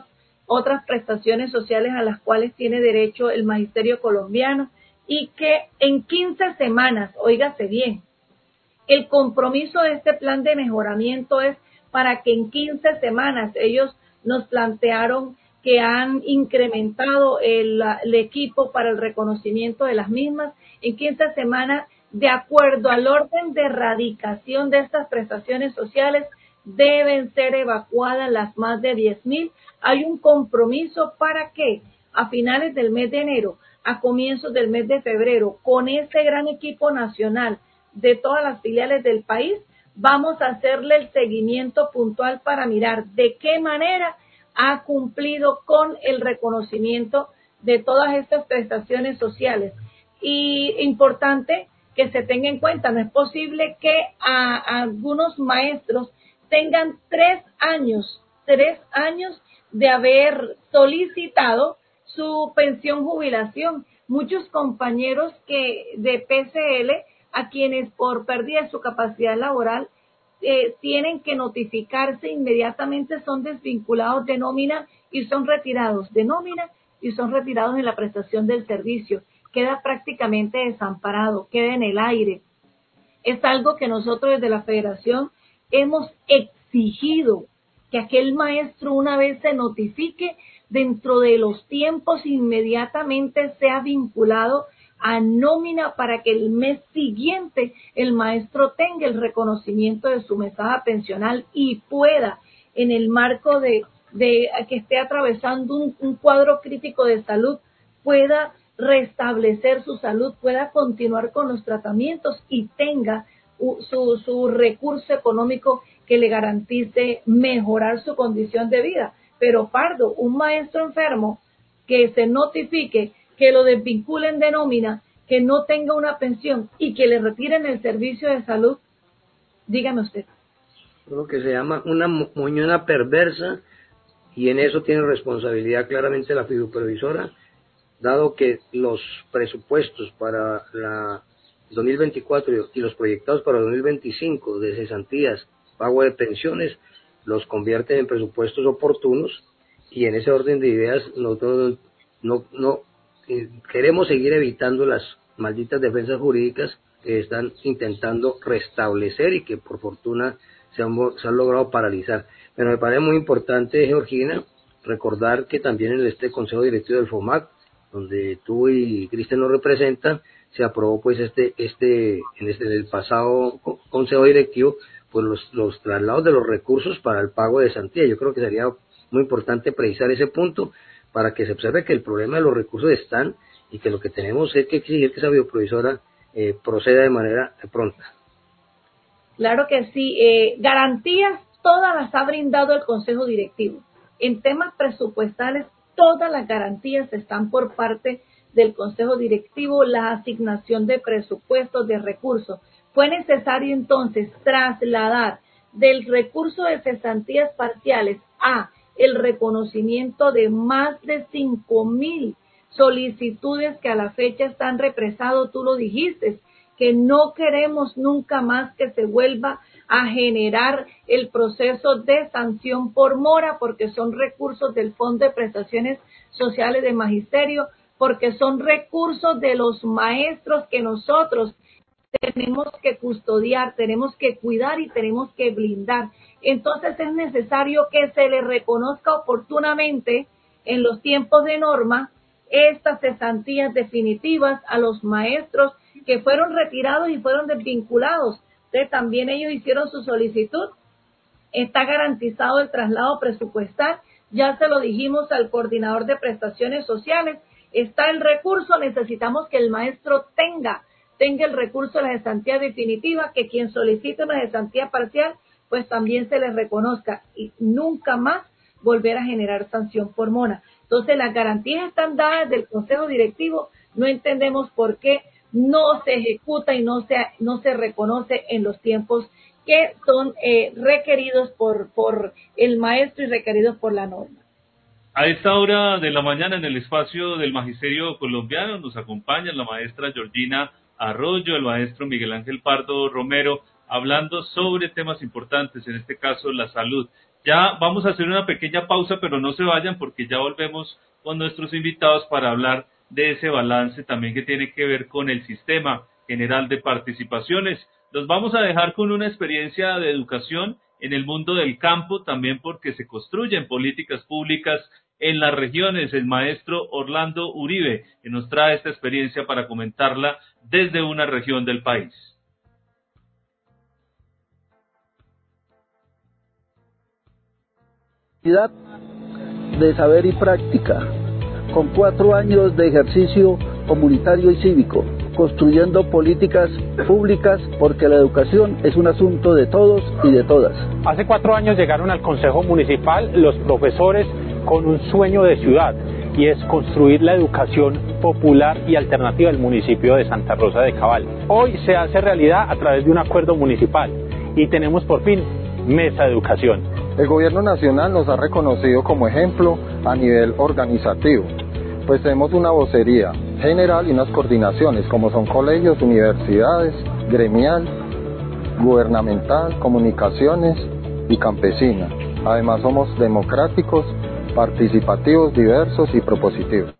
otras prestaciones sociales a las cuales tiene derecho el magisterio colombiano, y que en 15 semanas, óigase bien, el compromiso de este plan de mejoramiento es para que en 15 semanas ellos nos plantearon que han incrementado el equipo para el reconocimiento de las mismas. En 15 semanas, de acuerdo al orden de erradicación de estas prestaciones sociales, deben ser evacuadas las más de 10.000. Hay un compromiso para que a finales del mes de enero, a comienzos del mes de febrero, con este gran equipo nacional de todas las filiales del país, vamos a hacerle el seguimiento puntual para mirar de qué manera ha cumplido con el reconocimiento de todas estas prestaciones sociales. Y importante que se tenga en cuenta, no es posible que a algunos maestros tengan 3 años de haber solicitado su pensión jubilación. Muchos compañeros que de PCL, a quienes por pérdida de su capacidad laboral tienen que notificarse inmediatamente, son desvinculados de nómina y son retirados de nómina y son retirados de la prestación del servicio. Queda prácticamente desamparado, queda en el aire. Es algo que nosotros desde la Federación hemos exigido, que aquel maestro, una vez se notifique, dentro de los tiempos inmediatamente sea vinculado a nómina para que el mes siguiente el maestro tenga el reconocimiento de su mesada pensional y pueda, en el marco de que esté atravesando un cuadro crítico de salud, pueda restablecer su salud, pueda continuar con los tratamientos y tenga su recurso económico que le garantice mejorar su condición de vida. Pero Pardo, un maestro enfermo que se notifique, que lo desvinculen de nómina, que no tenga una pensión y que le retiren el servicio de salud, dígame usted. Lo que se llama una moñona perversa, y en eso tiene responsabilidad claramente la fiduprevisora, dado que los presupuestos para la 2024 y los proyectados para 2025 de cesantías, pago de pensiones, los convierten en presupuestos oportunos, y en ese orden de ideas nosotros no queremos seguir evitando las malditas defensas jurídicas que están intentando restablecer y que por fortuna se han logrado paralizar. Pero me parece muy importante, Georgina, recordar que también en este Consejo Directivo del FOMAC, donde tú y Cristian nos representan, se aprobó pues en el pasado Consejo Directivo pues los traslados de los recursos para el pago de cesantía. Yo creo que sería muy importante precisar ese punto para que se observe que el problema de los recursos están y que lo que tenemos es que exigir que esa bioprovisora proceda de manera pronta. Claro que sí, garantías todas las ha brindado el Consejo Directivo. En temas presupuestales, todas las garantías están por parte del Consejo Directivo, la asignación de presupuestos, de recursos. Fue necesario entonces trasladar del recurso de cesantías parciales a el reconocimiento de más de 5.000 solicitudes que a la fecha están represados. Tú lo dijiste, que no queremos nunca más que se vuelva a generar el proceso de sanción por mora, porque son recursos del Fondo de Prestaciones Sociales de Magisterio, porque son recursos de los maestros que nosotros tenemos que custodiar, tenemos que cuidar y tenemos que blindar. Entonces es necesario que se le reconozca oportunamente en los tiempos de norma estas cesantías definitivas a los maestros que fueron retirados y fueron desvinculados. Entonces también ellos hicieron su solicitud. Está garantizado el traslado presupuestal. Ya se lo dijimos al coordinador de prestaciones sociales. Está el recurso. Necesitamos que el maestro tenga el recurso de la cesantía definitiva, que quien solicite una cesantía parcial, pues también se le reconozca y nunca más volver a generar sanción por mora. Entonces las garantías están dadas del Consejo Directivo. No entendemos por qué no se ejecuta y no se reconoce en los tiempos que son requeridos por el maestro y requeridos por la norma. A esta hora de la mañana, en el espacio del Magisterio Colombiano, nos acompaña la maestra Georgina Arroyo, el maestro Miguel Ángel Pardo Romero, hablando sobre temas importantes, en este caso la salud. Ya vamos a hacer una pequeña pausa, pero no se vayan porque ya volvemos con nuestros invitados para hablar de ese balance también que tiene que ver con el sistema general de participaciones. Los vamos a dejar con una experiencia de educación en el mundo del campo, también porque se construyen políticas públicas en las regiones. El maestro Orlando Uribe, que nos trae esta experiencia para comentarla desde una región del país. De saber y práctica, con 4 años de ejercicio comunitario y cívico, construyendo políticas públicas porque la educación es un asunto de todos y de todas. Hace 4 años llegaron al Consejo Municipal los profesores con un sueño de ciudad y es construir la educación popular y alternativa del municipio de Santa Rosa de Cabal. Hoy se hace realidad a través de un acuerdo municipal y tenemos por fin Mesa de Educación. El gobierno nacional nos ha reconocido como ejemplo a nivel organizativo, pues tenemos una vocería general y unas coordinaciones como son colegios, universidades, gremial, gubernamental, comunicaciones y campesina. Además somos democráticos, participativos, diversos y propositivos.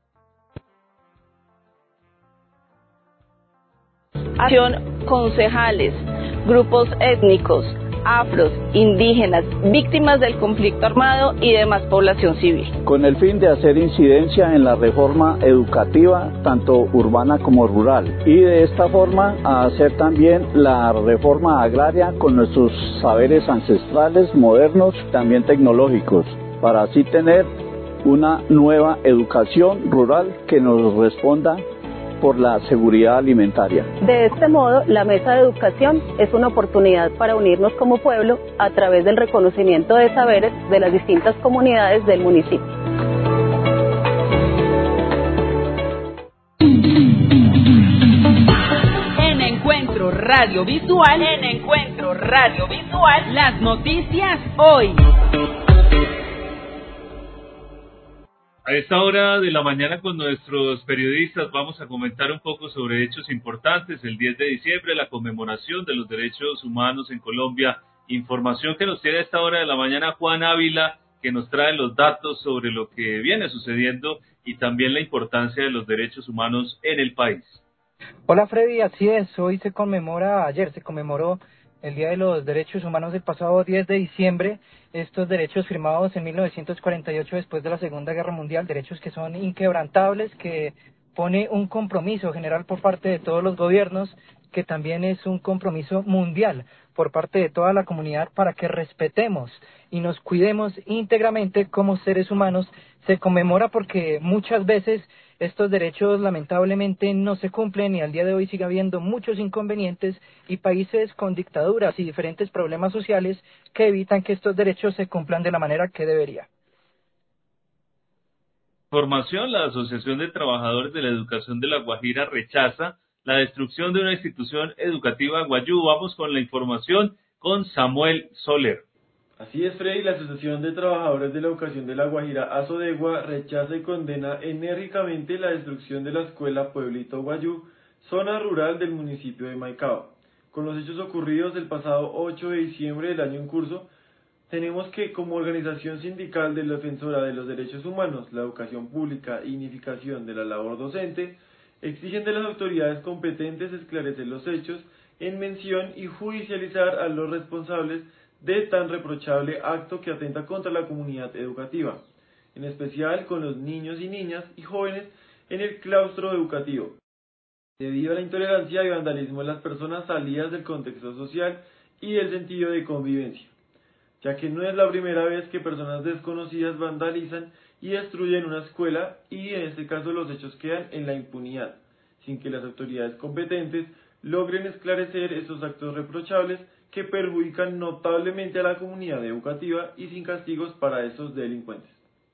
Acción, concejales, grupos étnicos, afros, indígenas, víctimas del conflicto armado y demás población civil. Con el fin de hacer incidencia en la reforma educativa, tanto urbana como rural, y de esta forma a hacer también la reforma agraria con nuestros saberes ancestrales, modernos, también tecnológicos, para así tener una nueva educación rural que nos responda por la seguridad alimentaria. De este modo, la Mesa de Educación es una oportunidad para unirnos como pueblo a través del reconocimiento de saberes de las distintas comunidades del municipio. En Encuentro Radiovisual, las noticias hoy. A esta hora de la mañana con nuestros periodistas vamos a comentar un poco sobre hechos importantes. El 10 de diciembre, la conmemoración de los derechos humanos en Colombia. Información que nos tiene a esta hora de la mañana Juan Ávila, que nos trae los datos sobre lo que viene sucediendo y también la importancia de los derechos humanos en el país. Hola Freddy, así es. Ayer se conmemoró el Día de los Derechos Humanos del pasado 10 de diciembre, estos derechos firmados en 1948 después de la Segunda Guerra Mundial, derechos que son inquebrantables, que pone un compromiso general por parte de todos los gobiernos, que también es un compromiso mundial por parte de toda la comunidad para que respetemos y nos cuidemos íntegramente como seres humanos. Se conmemora porque muchas veces estos derechos lamentablemente no se cumplen y al día de hoy sigue habiendo muchos inconvenientes y países con dictaduras y diferentes problemas sociales que evitan que estos derechos se cumplan de la manera que debería. Información, la Asociación de Trabajadores de la Educación de La Guajira rechaza la destrucción de una institución educativa Guayú. Vamos con la información con Samuel Soler. Así es, Freddy, la Asociación de Trabajadores de la Educación de La Guajira, ASODEGUA, rechaza y condena enérgicamente la destrucción de la escuela Pueblito Guayú, zona rural del municipio de Maicao. Con los hechos ocurridos el pasado 8 de diciembre del año en curso, tenemos que, como organización sindical de la defensora de los derechos humanos, la educación pública y unificación de la labor docente, exigen de las autoridades competentes esclarecer los hechos en mención y judicializar a los responsables de tan reprochable acto que atenta contra la comunidad educativa, en especial con los niños y niñas y jóvenes en el claustro educativo, debido a la intolerancia y vandalismo de las personas salidas del contexto social y del sentido de convivencia, ya que no es la primera vez que personas desconocidas vandalizan y destruyen una escuela y en este caso los hechos quedan en la impunidad, sin que las autoridades competentes logren esclarecer estos actos reprochables que perjudican notablemente a la comunidad educativa y sin castigos para esos delincuentes.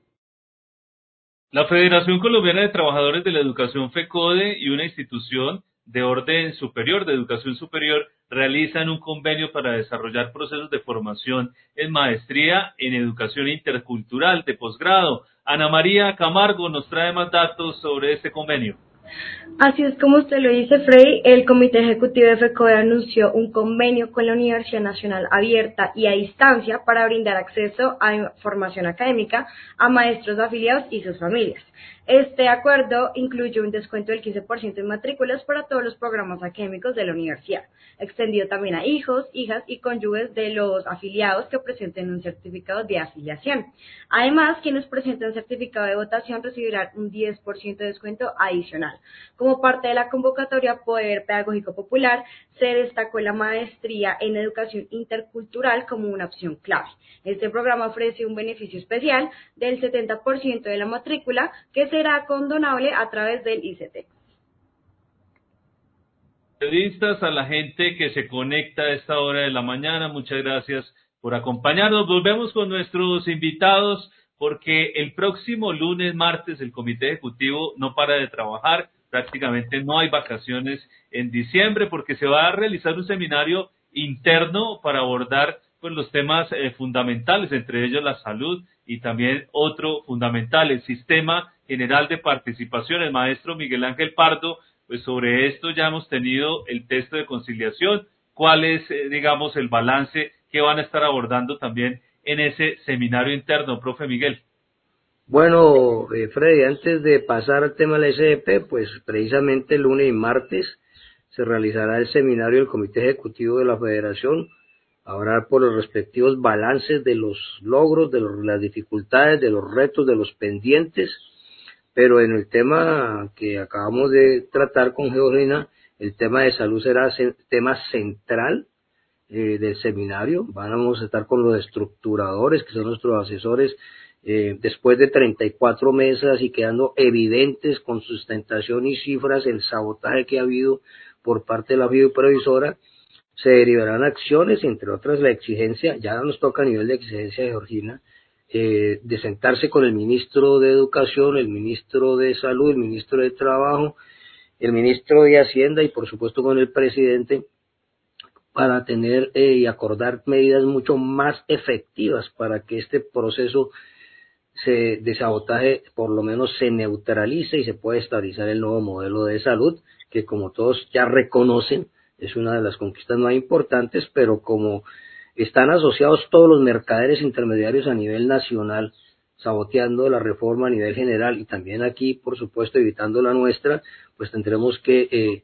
La Federación Colombiana de Trabajadores de la Educación FECODE y una institución de orden superior, de educación superior, realizan un convenio para desarrollar procesos de formación en maestría en educación intercultural de posgrado. Ana María Camargo nos trae más datos sobre este convenio. Así es como usted lo dice, Frey, el Comité Ejecutivo de FECODE anunció un convenio con la Universidad Nacional Abierta y a Distancia para brindar acceso a formación académica a maestros afiliados y sus familias. Este acuerdo incluye un descuento del 15% en matrículas para todos los programas académicos de la universidad, extendido también a hijos, hijas y cónyuges de los afiliados que presenten un certificado de afiliación. Además, quienes presenten certificado de votación recibirán un 10% de descuento adicional. Como parte de la convocatoria Poder Pedagógico Popular, se destacó la maestría en educación intercultural como una opción clave. Este programa ofrece un beneficio especial del 70% de la matrícula que será condonable a través del ICT. Periodistas, a la gente que se conecta a esta hora de la mañana, muchas gracias por acompañarnos. Volvemos con nuestros invitados porque el próximo lunes, martes, el Comité Ejecutivo no para de trabajar. Prácticamente no hay vacaciones en diciembre porque se va a realizar un seminario interno para abordar pues, los temas fundamentales, entre ellos la salud y también otro fundamental, el Sistema General de Participación. El maestro Miguel Ángel Pardo, pues sobre esto ya hemos tenido el texto de conciliación. ¿Cuál es, digamos, el balance que van a estar abordando también en ese seminario interno, profe Miguel? Bueno, Freddy, antes de pasar al tema de la SDP, pues precisamente el lunes y martes se realizará el seminario del Comité Ejecutivo de la Federación, a hablar por los respectivos balances de los logros, de las dificultades, de los retos, de los pendientes, pero en el tema que acabamos de tratar con Georgina, el tema de salud será tema central del seminario. Vamos a estar con los estructuradores, que son nuestros asesores, después de 34 mesas y quedando evidentes con sustentación y cifras el sabotaje que ha habido por parte de la videoprevisora, se derivarán acciones, entre otras la exigencia, ya nos toca a nivel de exigencia de Georgina, de sentarse con el ministro de Educación, el ministro de Salud, el ministro de Trabajo, el ministro de Hacienda y por supuesto con el presidente, para tener y acordar medidas mucho más efectivas para que este proceso de sabotaje por lo menos se neutralice y se pueda estabilizar el nuevo modelo de salud, que como todos ya reconocen, es una de las conquistas más importantes, pero como están asociados todos los mercaderes intermediarios a nivel nacional, saboteando la reforma a nivel general y también aquí, por supuesto, evitando la nuestra, pues tendremos que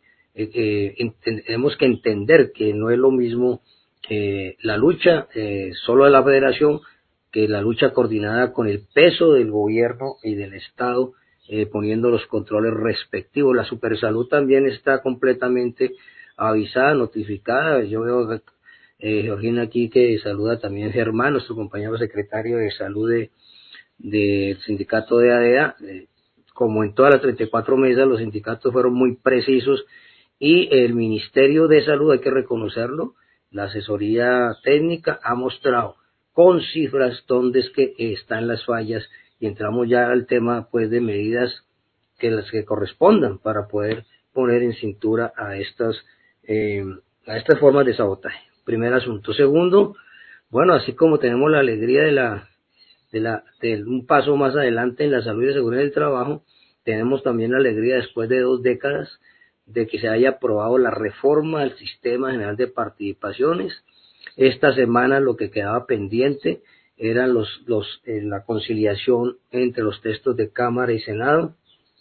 entender que no es lo mismo la lucha solo de la federación que la lucha coordinada con el peso del gobierno y del Estado, poniendo los controles respectivos. La Supersalud también está completamente avisada, notificada. Yo veo Georgina aquí que saluda también Germán, nuestro compañero secretario de salud del sindicato de ADEA. Como en todas las 34 mesas, los sindicatos fueron muy precisos y el Ministerio de Salud, hay que reconocerlo, la asesoría técnica ha mostrado con cifras dónde es que están las fallas y entramos ya al tema pues de medidas que las que correspondan para poder poner en cintura a estas formas de sabotaje. Primer asunto. Segundo, bueno, así como tenemos la alegría de un paso más adelante en la salud y la seguridad del trabajo, tenemos también la alegría después de 2 décadas de que se haya aprobado la reforma del Sistema General de Participaciones. Esta semana lo que quedaba pendiente eran la conciliación entre los textos de Cámara y Senado.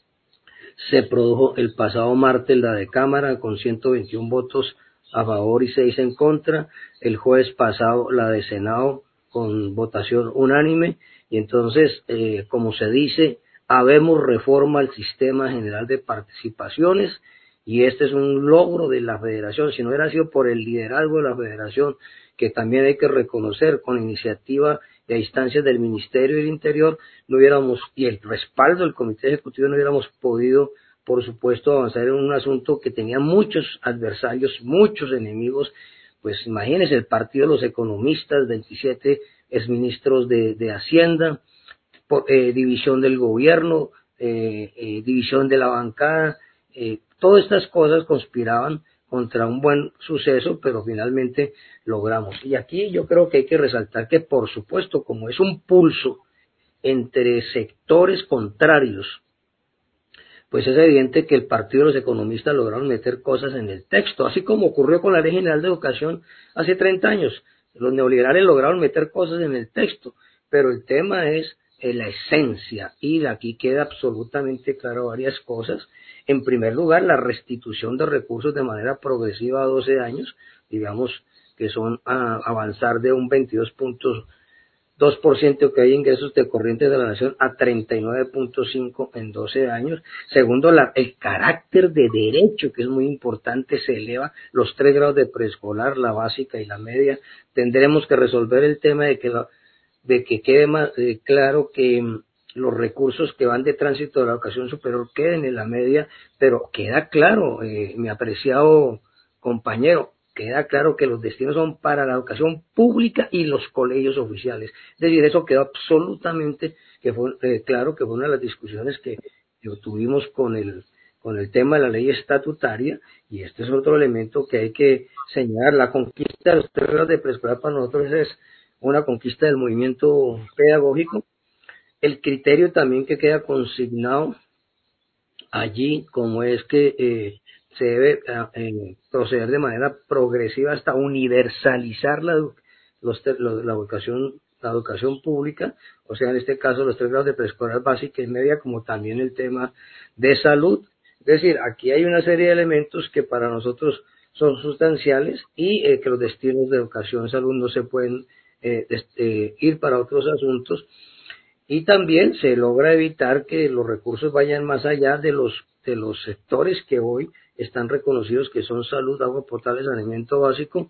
Se produjo el pasado martes la de Cámara con 121 votos a favor y 6 en contra. El jueves pasado la de Senado con votación unánime. Y entonces, como se dice, habemos reforma al Sistema General de Participaciones. Y este es un logro de la Federación. Si no hubiera sido por el liderazgo de la Federación, que también hay que reconocer con iniciativa y a instancias del Ministerio del Interior, no hubiéramos, y el respaldo del Comité Ejecutivo, no hubiéramos podido, por supuesto, avanzar en un asunto que tenía muchos adversarios, muchos enemigos. Pues imagínense, el Partido de los Economistas, 27 exministros de Hacienda, división del gobierno, división de la bancada, todas estas cosas conspiraban contra un buen suceso, pero finalmente logramos. Y aquí yo creo que hay que resaltar que, por supuesto, como es un pulso entre sectores contrarios, pues es evidente que el partido de los economistas lograron meter cosas en el texto, así como ocurrió con la Ley General de Educación hace 30 años. Los neoliberales lograron meter cosas en el texto, pero el tema es la esencia, y aquí queda absolutamente claro varias cosas. En primer lugar, la restitución de recursos de manera progresiva a 12 años, digamos que son avanzar de un 22% que hay ingresos de corriente de la nación a 39.5 en 12 años. Segundo, el carácter de derecho, que es muy importante, se eleva los 3 grados de preescolar, la básica y la media. Tendremos que resolver el tema de que quede más claro que los recursos que van de tránsito de la educación superior queden en la media, pero queda claro, mi apreciado compañero, queda claro que los destinos son para la educación pública y los colegios oficiales. Es decir, eso quedó absolutamente claro, que fue una de las discusiones que tuvimos con el tema de la ley estatutaria, y este es otro elemento que hay que señalar. La conquista de los 3 grados de preescolar para nosotros es una conquista del movimiento pedagógico. El criterio también que queda consignado allí, como es que se debe proceder de manera progresiva hasta universalizar la educación pública, o sea, en este caso los 3 grados de preescolar básica y media, como también el tema de salud. Es decir, aquí hay una serie de elementos que para nosotros son sustanciales, y que los destinos de educación y salud no se pueden ir para otros asuntos. Y también se logra evitar que los recursos vayan más allá de los sectores que hoy están reconocidos, que son salud, agua potable, saneamiento básico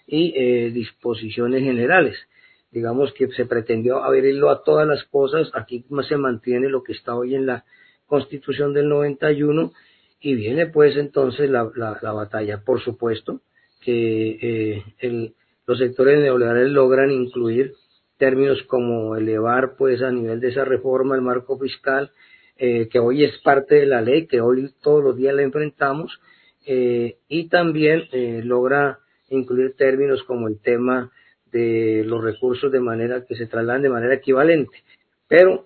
y disposiciones generales. Digamos que se pretendió abrirlo a todas las cosas. Aquí se mantiene lo que está hoy en la Constitución del 91, y viene pues entonces la batalla. Por supuesto que los sectores neoliberales logran incluir términos como elevar pues a nivel de esa reforma el marco fiscal, que hoy es parte de la ley, que hoy todos los días la enfrentamos, y también logra incluir términos como el tema de los recursos de manera que se trasladan de manera equivalente. Pero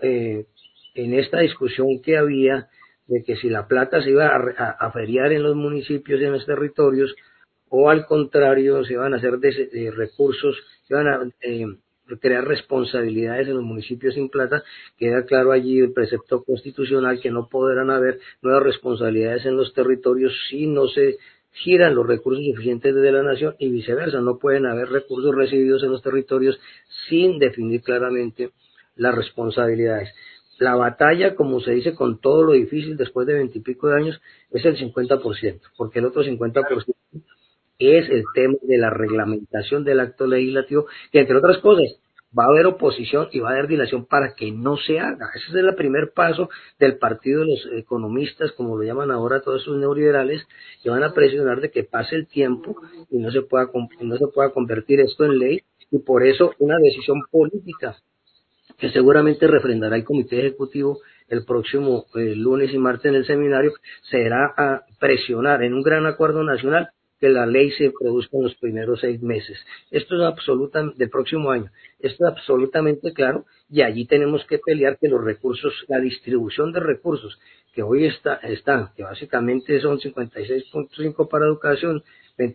en esta discusión que había de que si la plata se iba a feriar en los municipios y en los territorios, o al contrario se iban a hacer de recursos, se iban a crear responsabilidades en los municipios sin plata, queda claro allí el precepto constitucional que no podrán haber nuevas responsabilidades en los territorios si no se giran los recursos suficientes desde la nación, y viceversa, no pueden haber recursos recibidos en los territorios sin definir claramente las responsabilidades. La batalla, como se dice, con todo lo difícil después de 20 y pico de años, es el 50%, porque el otro 50% es el tema de la reglamentación del acto legislativo, que entre otras cosas va a haber oposición y va a haber dilación para que no se haga. Ese es el primer paso del partido de los economistas, como lo llaman ahora todos esos neoliberales, que van a presionar de que pase el tiempo y no se pueda convertir esto en ley, y por eso una decisión política que seguramente refrendará el Comité Ejecutivo el próximo lunes y martes en el seminario, será a presionar en un gran acuerdo nacional que la ley se produzca en los primeros 6 meses. Esto es del próximo año. Esto es absolutamente claro, y allí tenemos que pelear que los recursos, la distribución de recursos que hoy están, que básicamente son 56.5 para educación,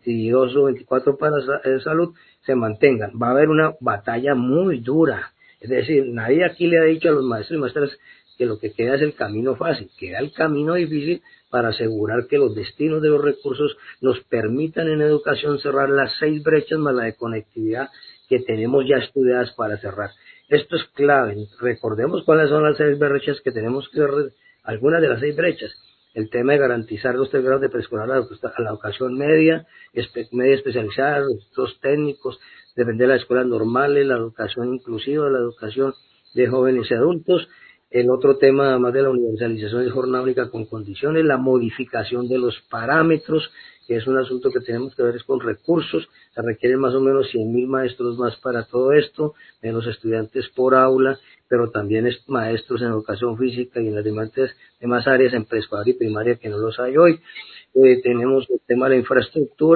22 o 24 para salud, se mantengan. Va a haber una batalla muy dura. Es decir, nadie aquí le ha dicho a los maestros y maestras que lo que queda es el camino fácil, queda el camino difícil para asegurar que los destinos de los recursos nos permitan en educación cerrar las 6 brechas más la de conectividad que tenemos ya estudiadas para cerrar. Esto es clave. Recordemos cuáles son las 6 brechas que tenemos que cerrar, algunas de las 6 brechas. El tema de garantizar los 3 grados de preescolar a la educación media especializada, los técnicos, defender las escuelas normales, la educación inclusiva, la educación de jóvenes y adultos. El otro tema, además de la universalización de jornada única con condiciones, la modificación de los parámetros, que es un asunto que tenemos que ver es con recursos. Se requieren más o menos 100.000 maestros más para todo esto, menos estudiantes por aula, pero también maestros en educación física y en las demás áreas en preescolar y primaria que no los hay hoy. Tenemos el tema de la infraestructura,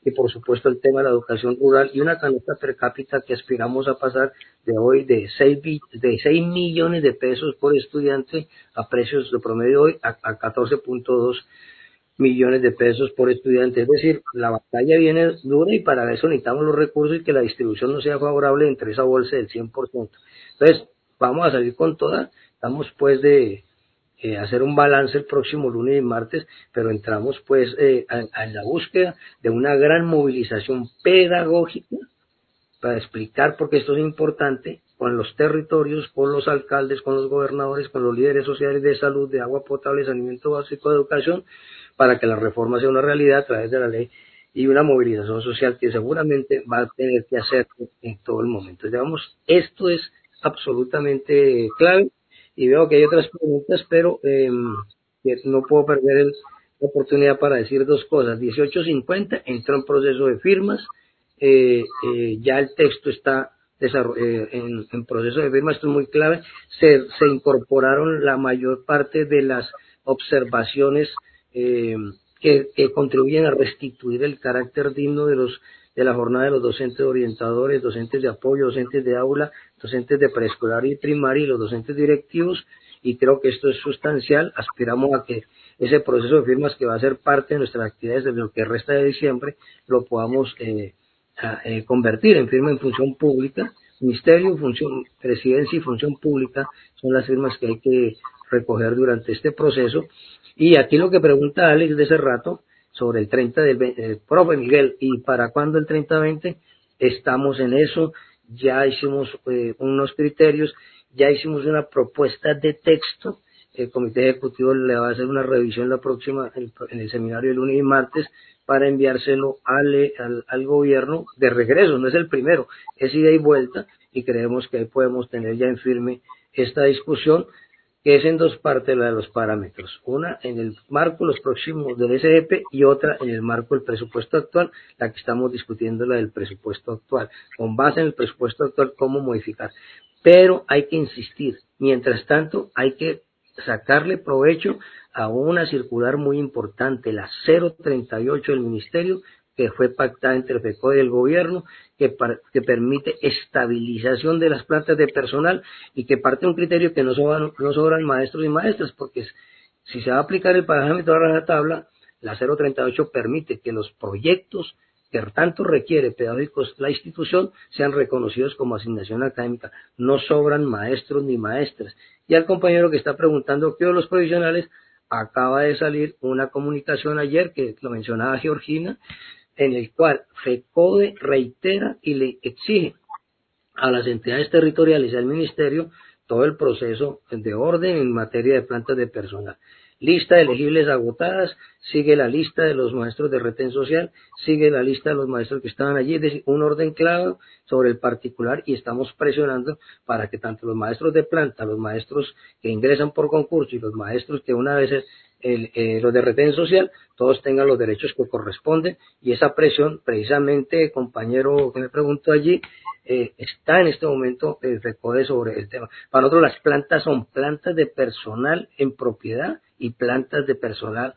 y por supuesto el tema de la educación rural y una canasta per cápita que aspiramos a pasar de hoy de 6 millones de pesos por estudiante a precios de promedio hoy a 14.2 millones de pesos por estudiante. Es decir, la batalla viene dura y para eso necesitamos los recursos y que la distribución no sea favorable entre esa bolsa del 100%. Entonces, vamos a salir con toda. Estamos pues de hacer un balance el próximo lunes y martes, pero entramos pues a la búsqueda de una gran movilización pedagógica para explicar por qué esto es importante con los territorios, con los alcaldes, con los gobernadores, con los líderes sociales de salud, de agua potable, saneamiento básico, de educación, para que la reforma sea una realidad a través de la ley y una movilización social que seguramente va a tener que hacer en todo el momento. Digamos, esto es absolutamente clave y veo que hay otras preguntas, pero que no puedo perder la oportunidad para decir dos cosas. 1850 entró en proceso de firmas, ya el texto está en proceso de firma, esto es muy clave, se incorporaron la mayor parte de las observaciones que contribuyen a restituir el carácter digno de la jornada de los docentes orientadores, docentes de apoyo, docentes de aula, docentes de preescolar y primaria y los docentes directivos, y creo que esto es sustancial. Aspiramos a que ese proceso de firmas que va a ser parte de nuestras actividades desde lo que resta de diciembre lo podamos convertir en firma en función pública. Ministerio, función, presidencia y función pública son las firmas que hay que recoger durante este proceso. Y aquí lo que pregunta Alex de ese rato sobre el 30 del profe Miguel, ¿y para cuándo el 30-20? Estamos en eso, ya hicimos unos criterios, ya hicimos una propuesta de texto, el comité ejecutivo le va a hacer una revisión la próxima, en el seminario de lunes y martes, para enviárselo al gobierno de regreso, no es el primero, es ida y vuelta, y creemos que ahí podemos tener ya en firme esta discusión, que es en dos partes la de los parámetros, una en el marco los próximos del SDP y otra en el marco del presupuesto actual, la que estamos discutiendo, la del presupuesto actual, con base en el presupuesto actual cómo modificar, pero hay que insistir, mientras tanto hay que sacarle provecho a una circular muy importante, la 038 del Ministerio, que fue pactada entre FECODE y el gobierno, que permite estabilización de las plantas de personal y que parte de un criterio que no sobran maestros y maestras, porque si se va a aplicar el parámetro de la tabla, la 038 permite que los proyectos que tanto requiere pedagógicos la institución sean reconocidos como asignación académica. No sobran maestros ni maestras. Y al compañero que está preguntando qué de los provisionales, acaba de salir una comunicación ayer, que lo mencionaba Georgina, en el cual FECODE reitera y le exige a las entidades territoriales y al ministerio todo el proceso de orden en materia de plantas de personal. Lista de elegibles agotadas, sigue la lista de los maestros de retén social, sigue la lista de los maestros que estaban allí, es decir, un orden claro sobre el particular, y estamos presionando para que tanto los maestros de planta, los maestros que ingresan por concurso y los maestros que una vez los de retén social, todos tengan los derechos que corresponden, y esa presión, precisamente, compañero que me preguntó allí, está en este momento FECODE sobre el tema. Para nosotros las plantas son plantas de personal en propiedad y plantas de personal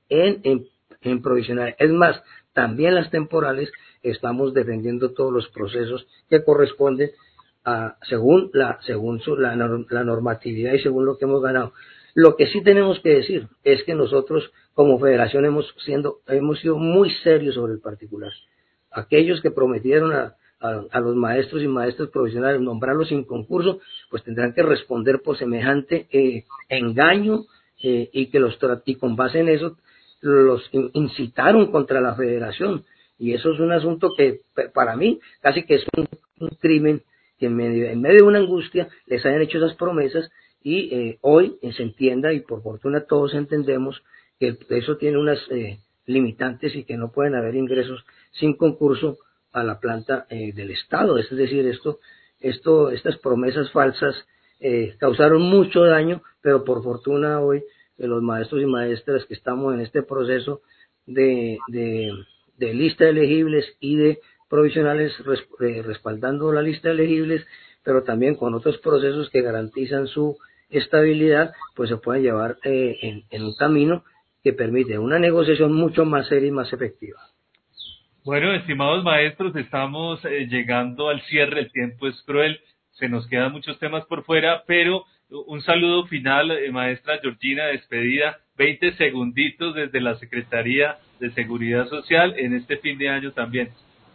en provisional. Es más, también las temporales estamos defendiendo todos los procesos que corresponden según la normatividad y según lo que hemos ganado. Lo que sí tenemos que decir es que nosotros como federación hemos sido muy serios sobre el particular. Aquellos que prometieron a los maestros y maestras profesionales nombrarlos sin concurso, pues tendrán que responder por semejante engaño, y con base en eso los incitaron contra la federación, y eso es un asunto que para mí casi que es un crimen, que en medio de una angustia les hayan hecho esas promesas, y hoy se entienda, y por fortuna todos entendemos que eso tiene unas limitantes y que no pueden haber ingresos sin concurso a la planta del Estado. Es decir, estas promesas falsas causaron mucho daño, pero por fortuna hoy los maestros y maestras que estamos en este proceso de lista de elegibles y de provisionales, respaldando la lista de elegibles, pero también con otros procesos que garantizan su estabilidad, pues se pueden llevar en un camino que permite una negociación mucho más seria y más efectiva. Bueno, estimados maestros, estamos llegando al cierre, el tiempo es cruel, se nos quedan muchos temas por fuera, pero un saludo final, maestra Georgina, despedida, 20 segunditos desde la Secretaría de Seguridad Social en este fin de año también.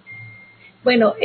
Bueno,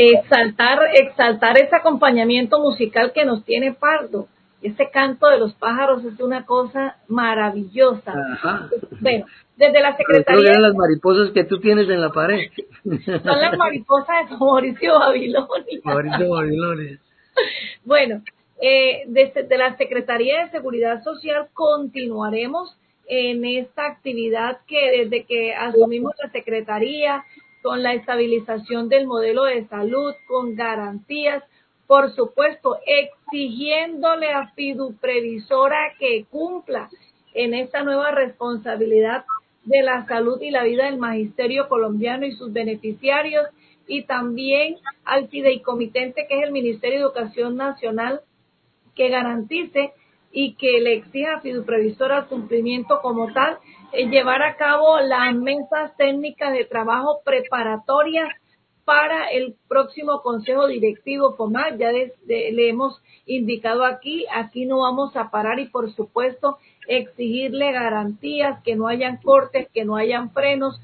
exaltar ese acompañamiento musical que nos tiene Pardo. Ese canto de los pájaros es una cosa maravillosa. Ajá. Bueno, desde la Secretaría... Creo que eran las mariposas que tú tienes en la pared. Son las mariposas de Mauricio Babilonia. Mauricio Babilonia. Bueno, desde la Secretaría de Seguridad Social continuaremos en esta actividad que desde que asumimos la Secretaría, con la estabilización del modelo de salud, con garantías, por supuesto, exigiéndole a Fiduprevisora que cumpla en esta nueva responsabilidad de la salud y la vida del magisterio colombiano y sus beneficiarios, y también al fideicomitente que es el Ministerio de Educación Nacional, que garantice y que le exija a Fiduprevisora el cumplimiento como tal, llevar a cabo las mesas técnicas de trabajo preparatorias para el próximo Consejo Directivo FOMAC. Ya le hemos indicado aquí no vamos a parar y por supuesto exigirle garantías, que no hayan cortes, que no hayan frenos,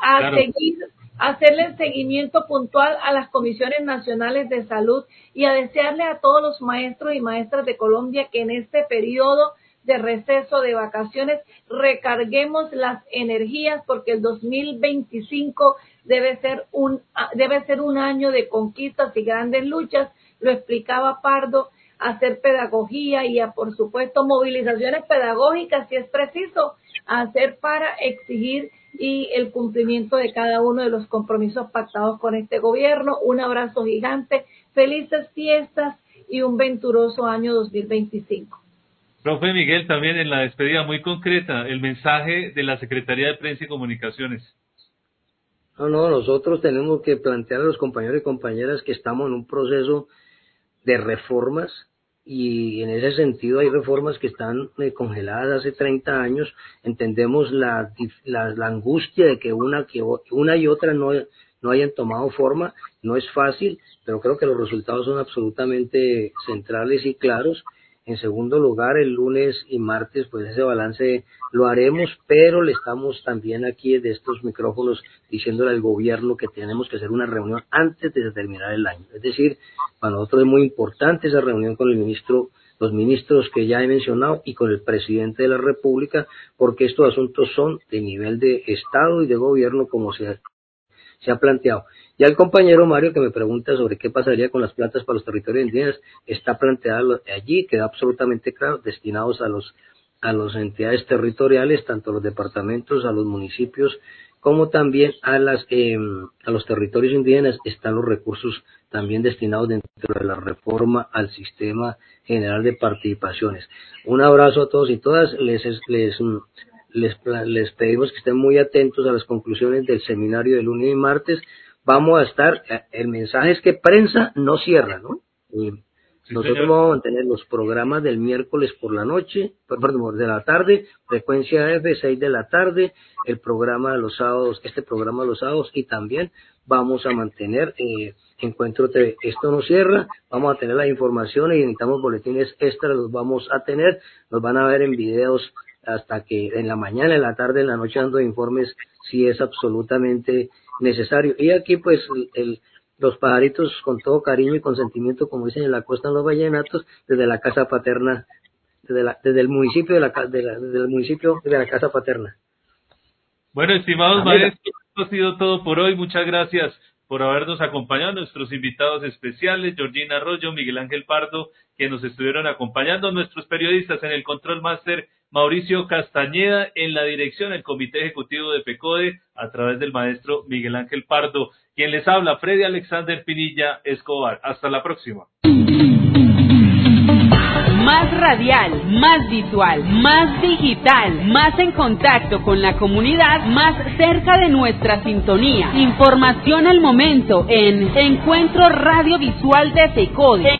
hacerle el seguimiento puntual a las comisiones nacionales de salud y a desearle a todos los maestros y maestras de Colombia que en este periodo de receso, de vacaciones, recarguemos las energías, porque el 2025 debe ser un año de conquistas y grandes luchas. Lo explicaba Pardo, hacer pedagogía y por supuesto movilizaciones pedagógicas si es preciso, hacer para exigir y el cumplimiento de cada uno de los compromisos pactados con este gobierno. Un abrazo gigante, felices fiestas y un venturoso año 2025. Profe Miguel, también en la despedida muy concreta, el mensaje de la Secretaría de Prensa y Comunicaciones. No, nosotros tenemos que plantear a los compañeros y compañeras que estamos en un proceso de reformas, y en ese sentido hay reformas que están congeladas hace 30 años. Entendemos la angustia de que una y otra no hayan tomado forma. No es fácil, pero creo que los resultados son absolutamente centrales y claros. En segundo lugar, el lunes y martes, pues ese balance lo haremos, pero le estamos también aquí de estos micrófonos diciéndole al gobierno que tenemos que hacer una reunión antes de terminar el año. Es decir, para nosotros es muy importante esa reunión con los ministros que ya he mencionado y con el presidente de la República, porque estos asuntos son de nivel de Estado y de gobierno como se ha planteado. Ya el compañero Mario que me pregunta sobre qué pasaría con las plantas para los territorios indígenas, está planteado allí, queda absolutamente claro, destinados a las entidades territoriales, tanto a los departamentos, a los municipios, como también a los territorios indígenas. Están los recursos también destinados dentro de la reforma al sistema general de participaciones. Un abrazo a todos y todas, les pedimos que estén muy atentos a las conclusiones del seminario del lunes y martes. Vamos a estar, el mensaje es que prensa no cierra, ¿no? Nosotros vamos a mantener los programas del miércoles por la noche, de la tarde, frecuencia F, 6 de la tarde, el programa de los sábados, este programa de los sábados, y también vamos a mantener Encuentro TV. Esto no cierra, vamos a tener las informaciones y necesitamos boletines extras, los vamos a tener, nos van a ver en videos hasta que en la mañana, en la tarde, en la noche dando informes si es absolutamente necesario. Y aquí pues los pajaritos con todo cariño y consentimiento, como dicen en la costa en los vallenatos, desde la casa paterna, desde el municipio desde el municipio de la casa paterna. Bueno, estimados maestros, esto ha sido todo por hoy. Muchas gracias por habernos acompañado, nuestros invitados especiales, Georgina Arroyo, Miguel Ángel Pardo, que nos estuvieron acompañando, nuestros periodistas en el Control Máster, Mauricio Castañeda, en la dirección del Comité Ejecutivo de FECODE, a través del maestro Miguel Ángel Pardo, quien les habla, Freddy Alexander Pinilla Escobar. Hasta la próxima. Más radial, más visual, más digital, más en contacto con la comunidad, más cerca de nuestra sintonía. Información al momento en Encuentro Radiovisual de FECODE.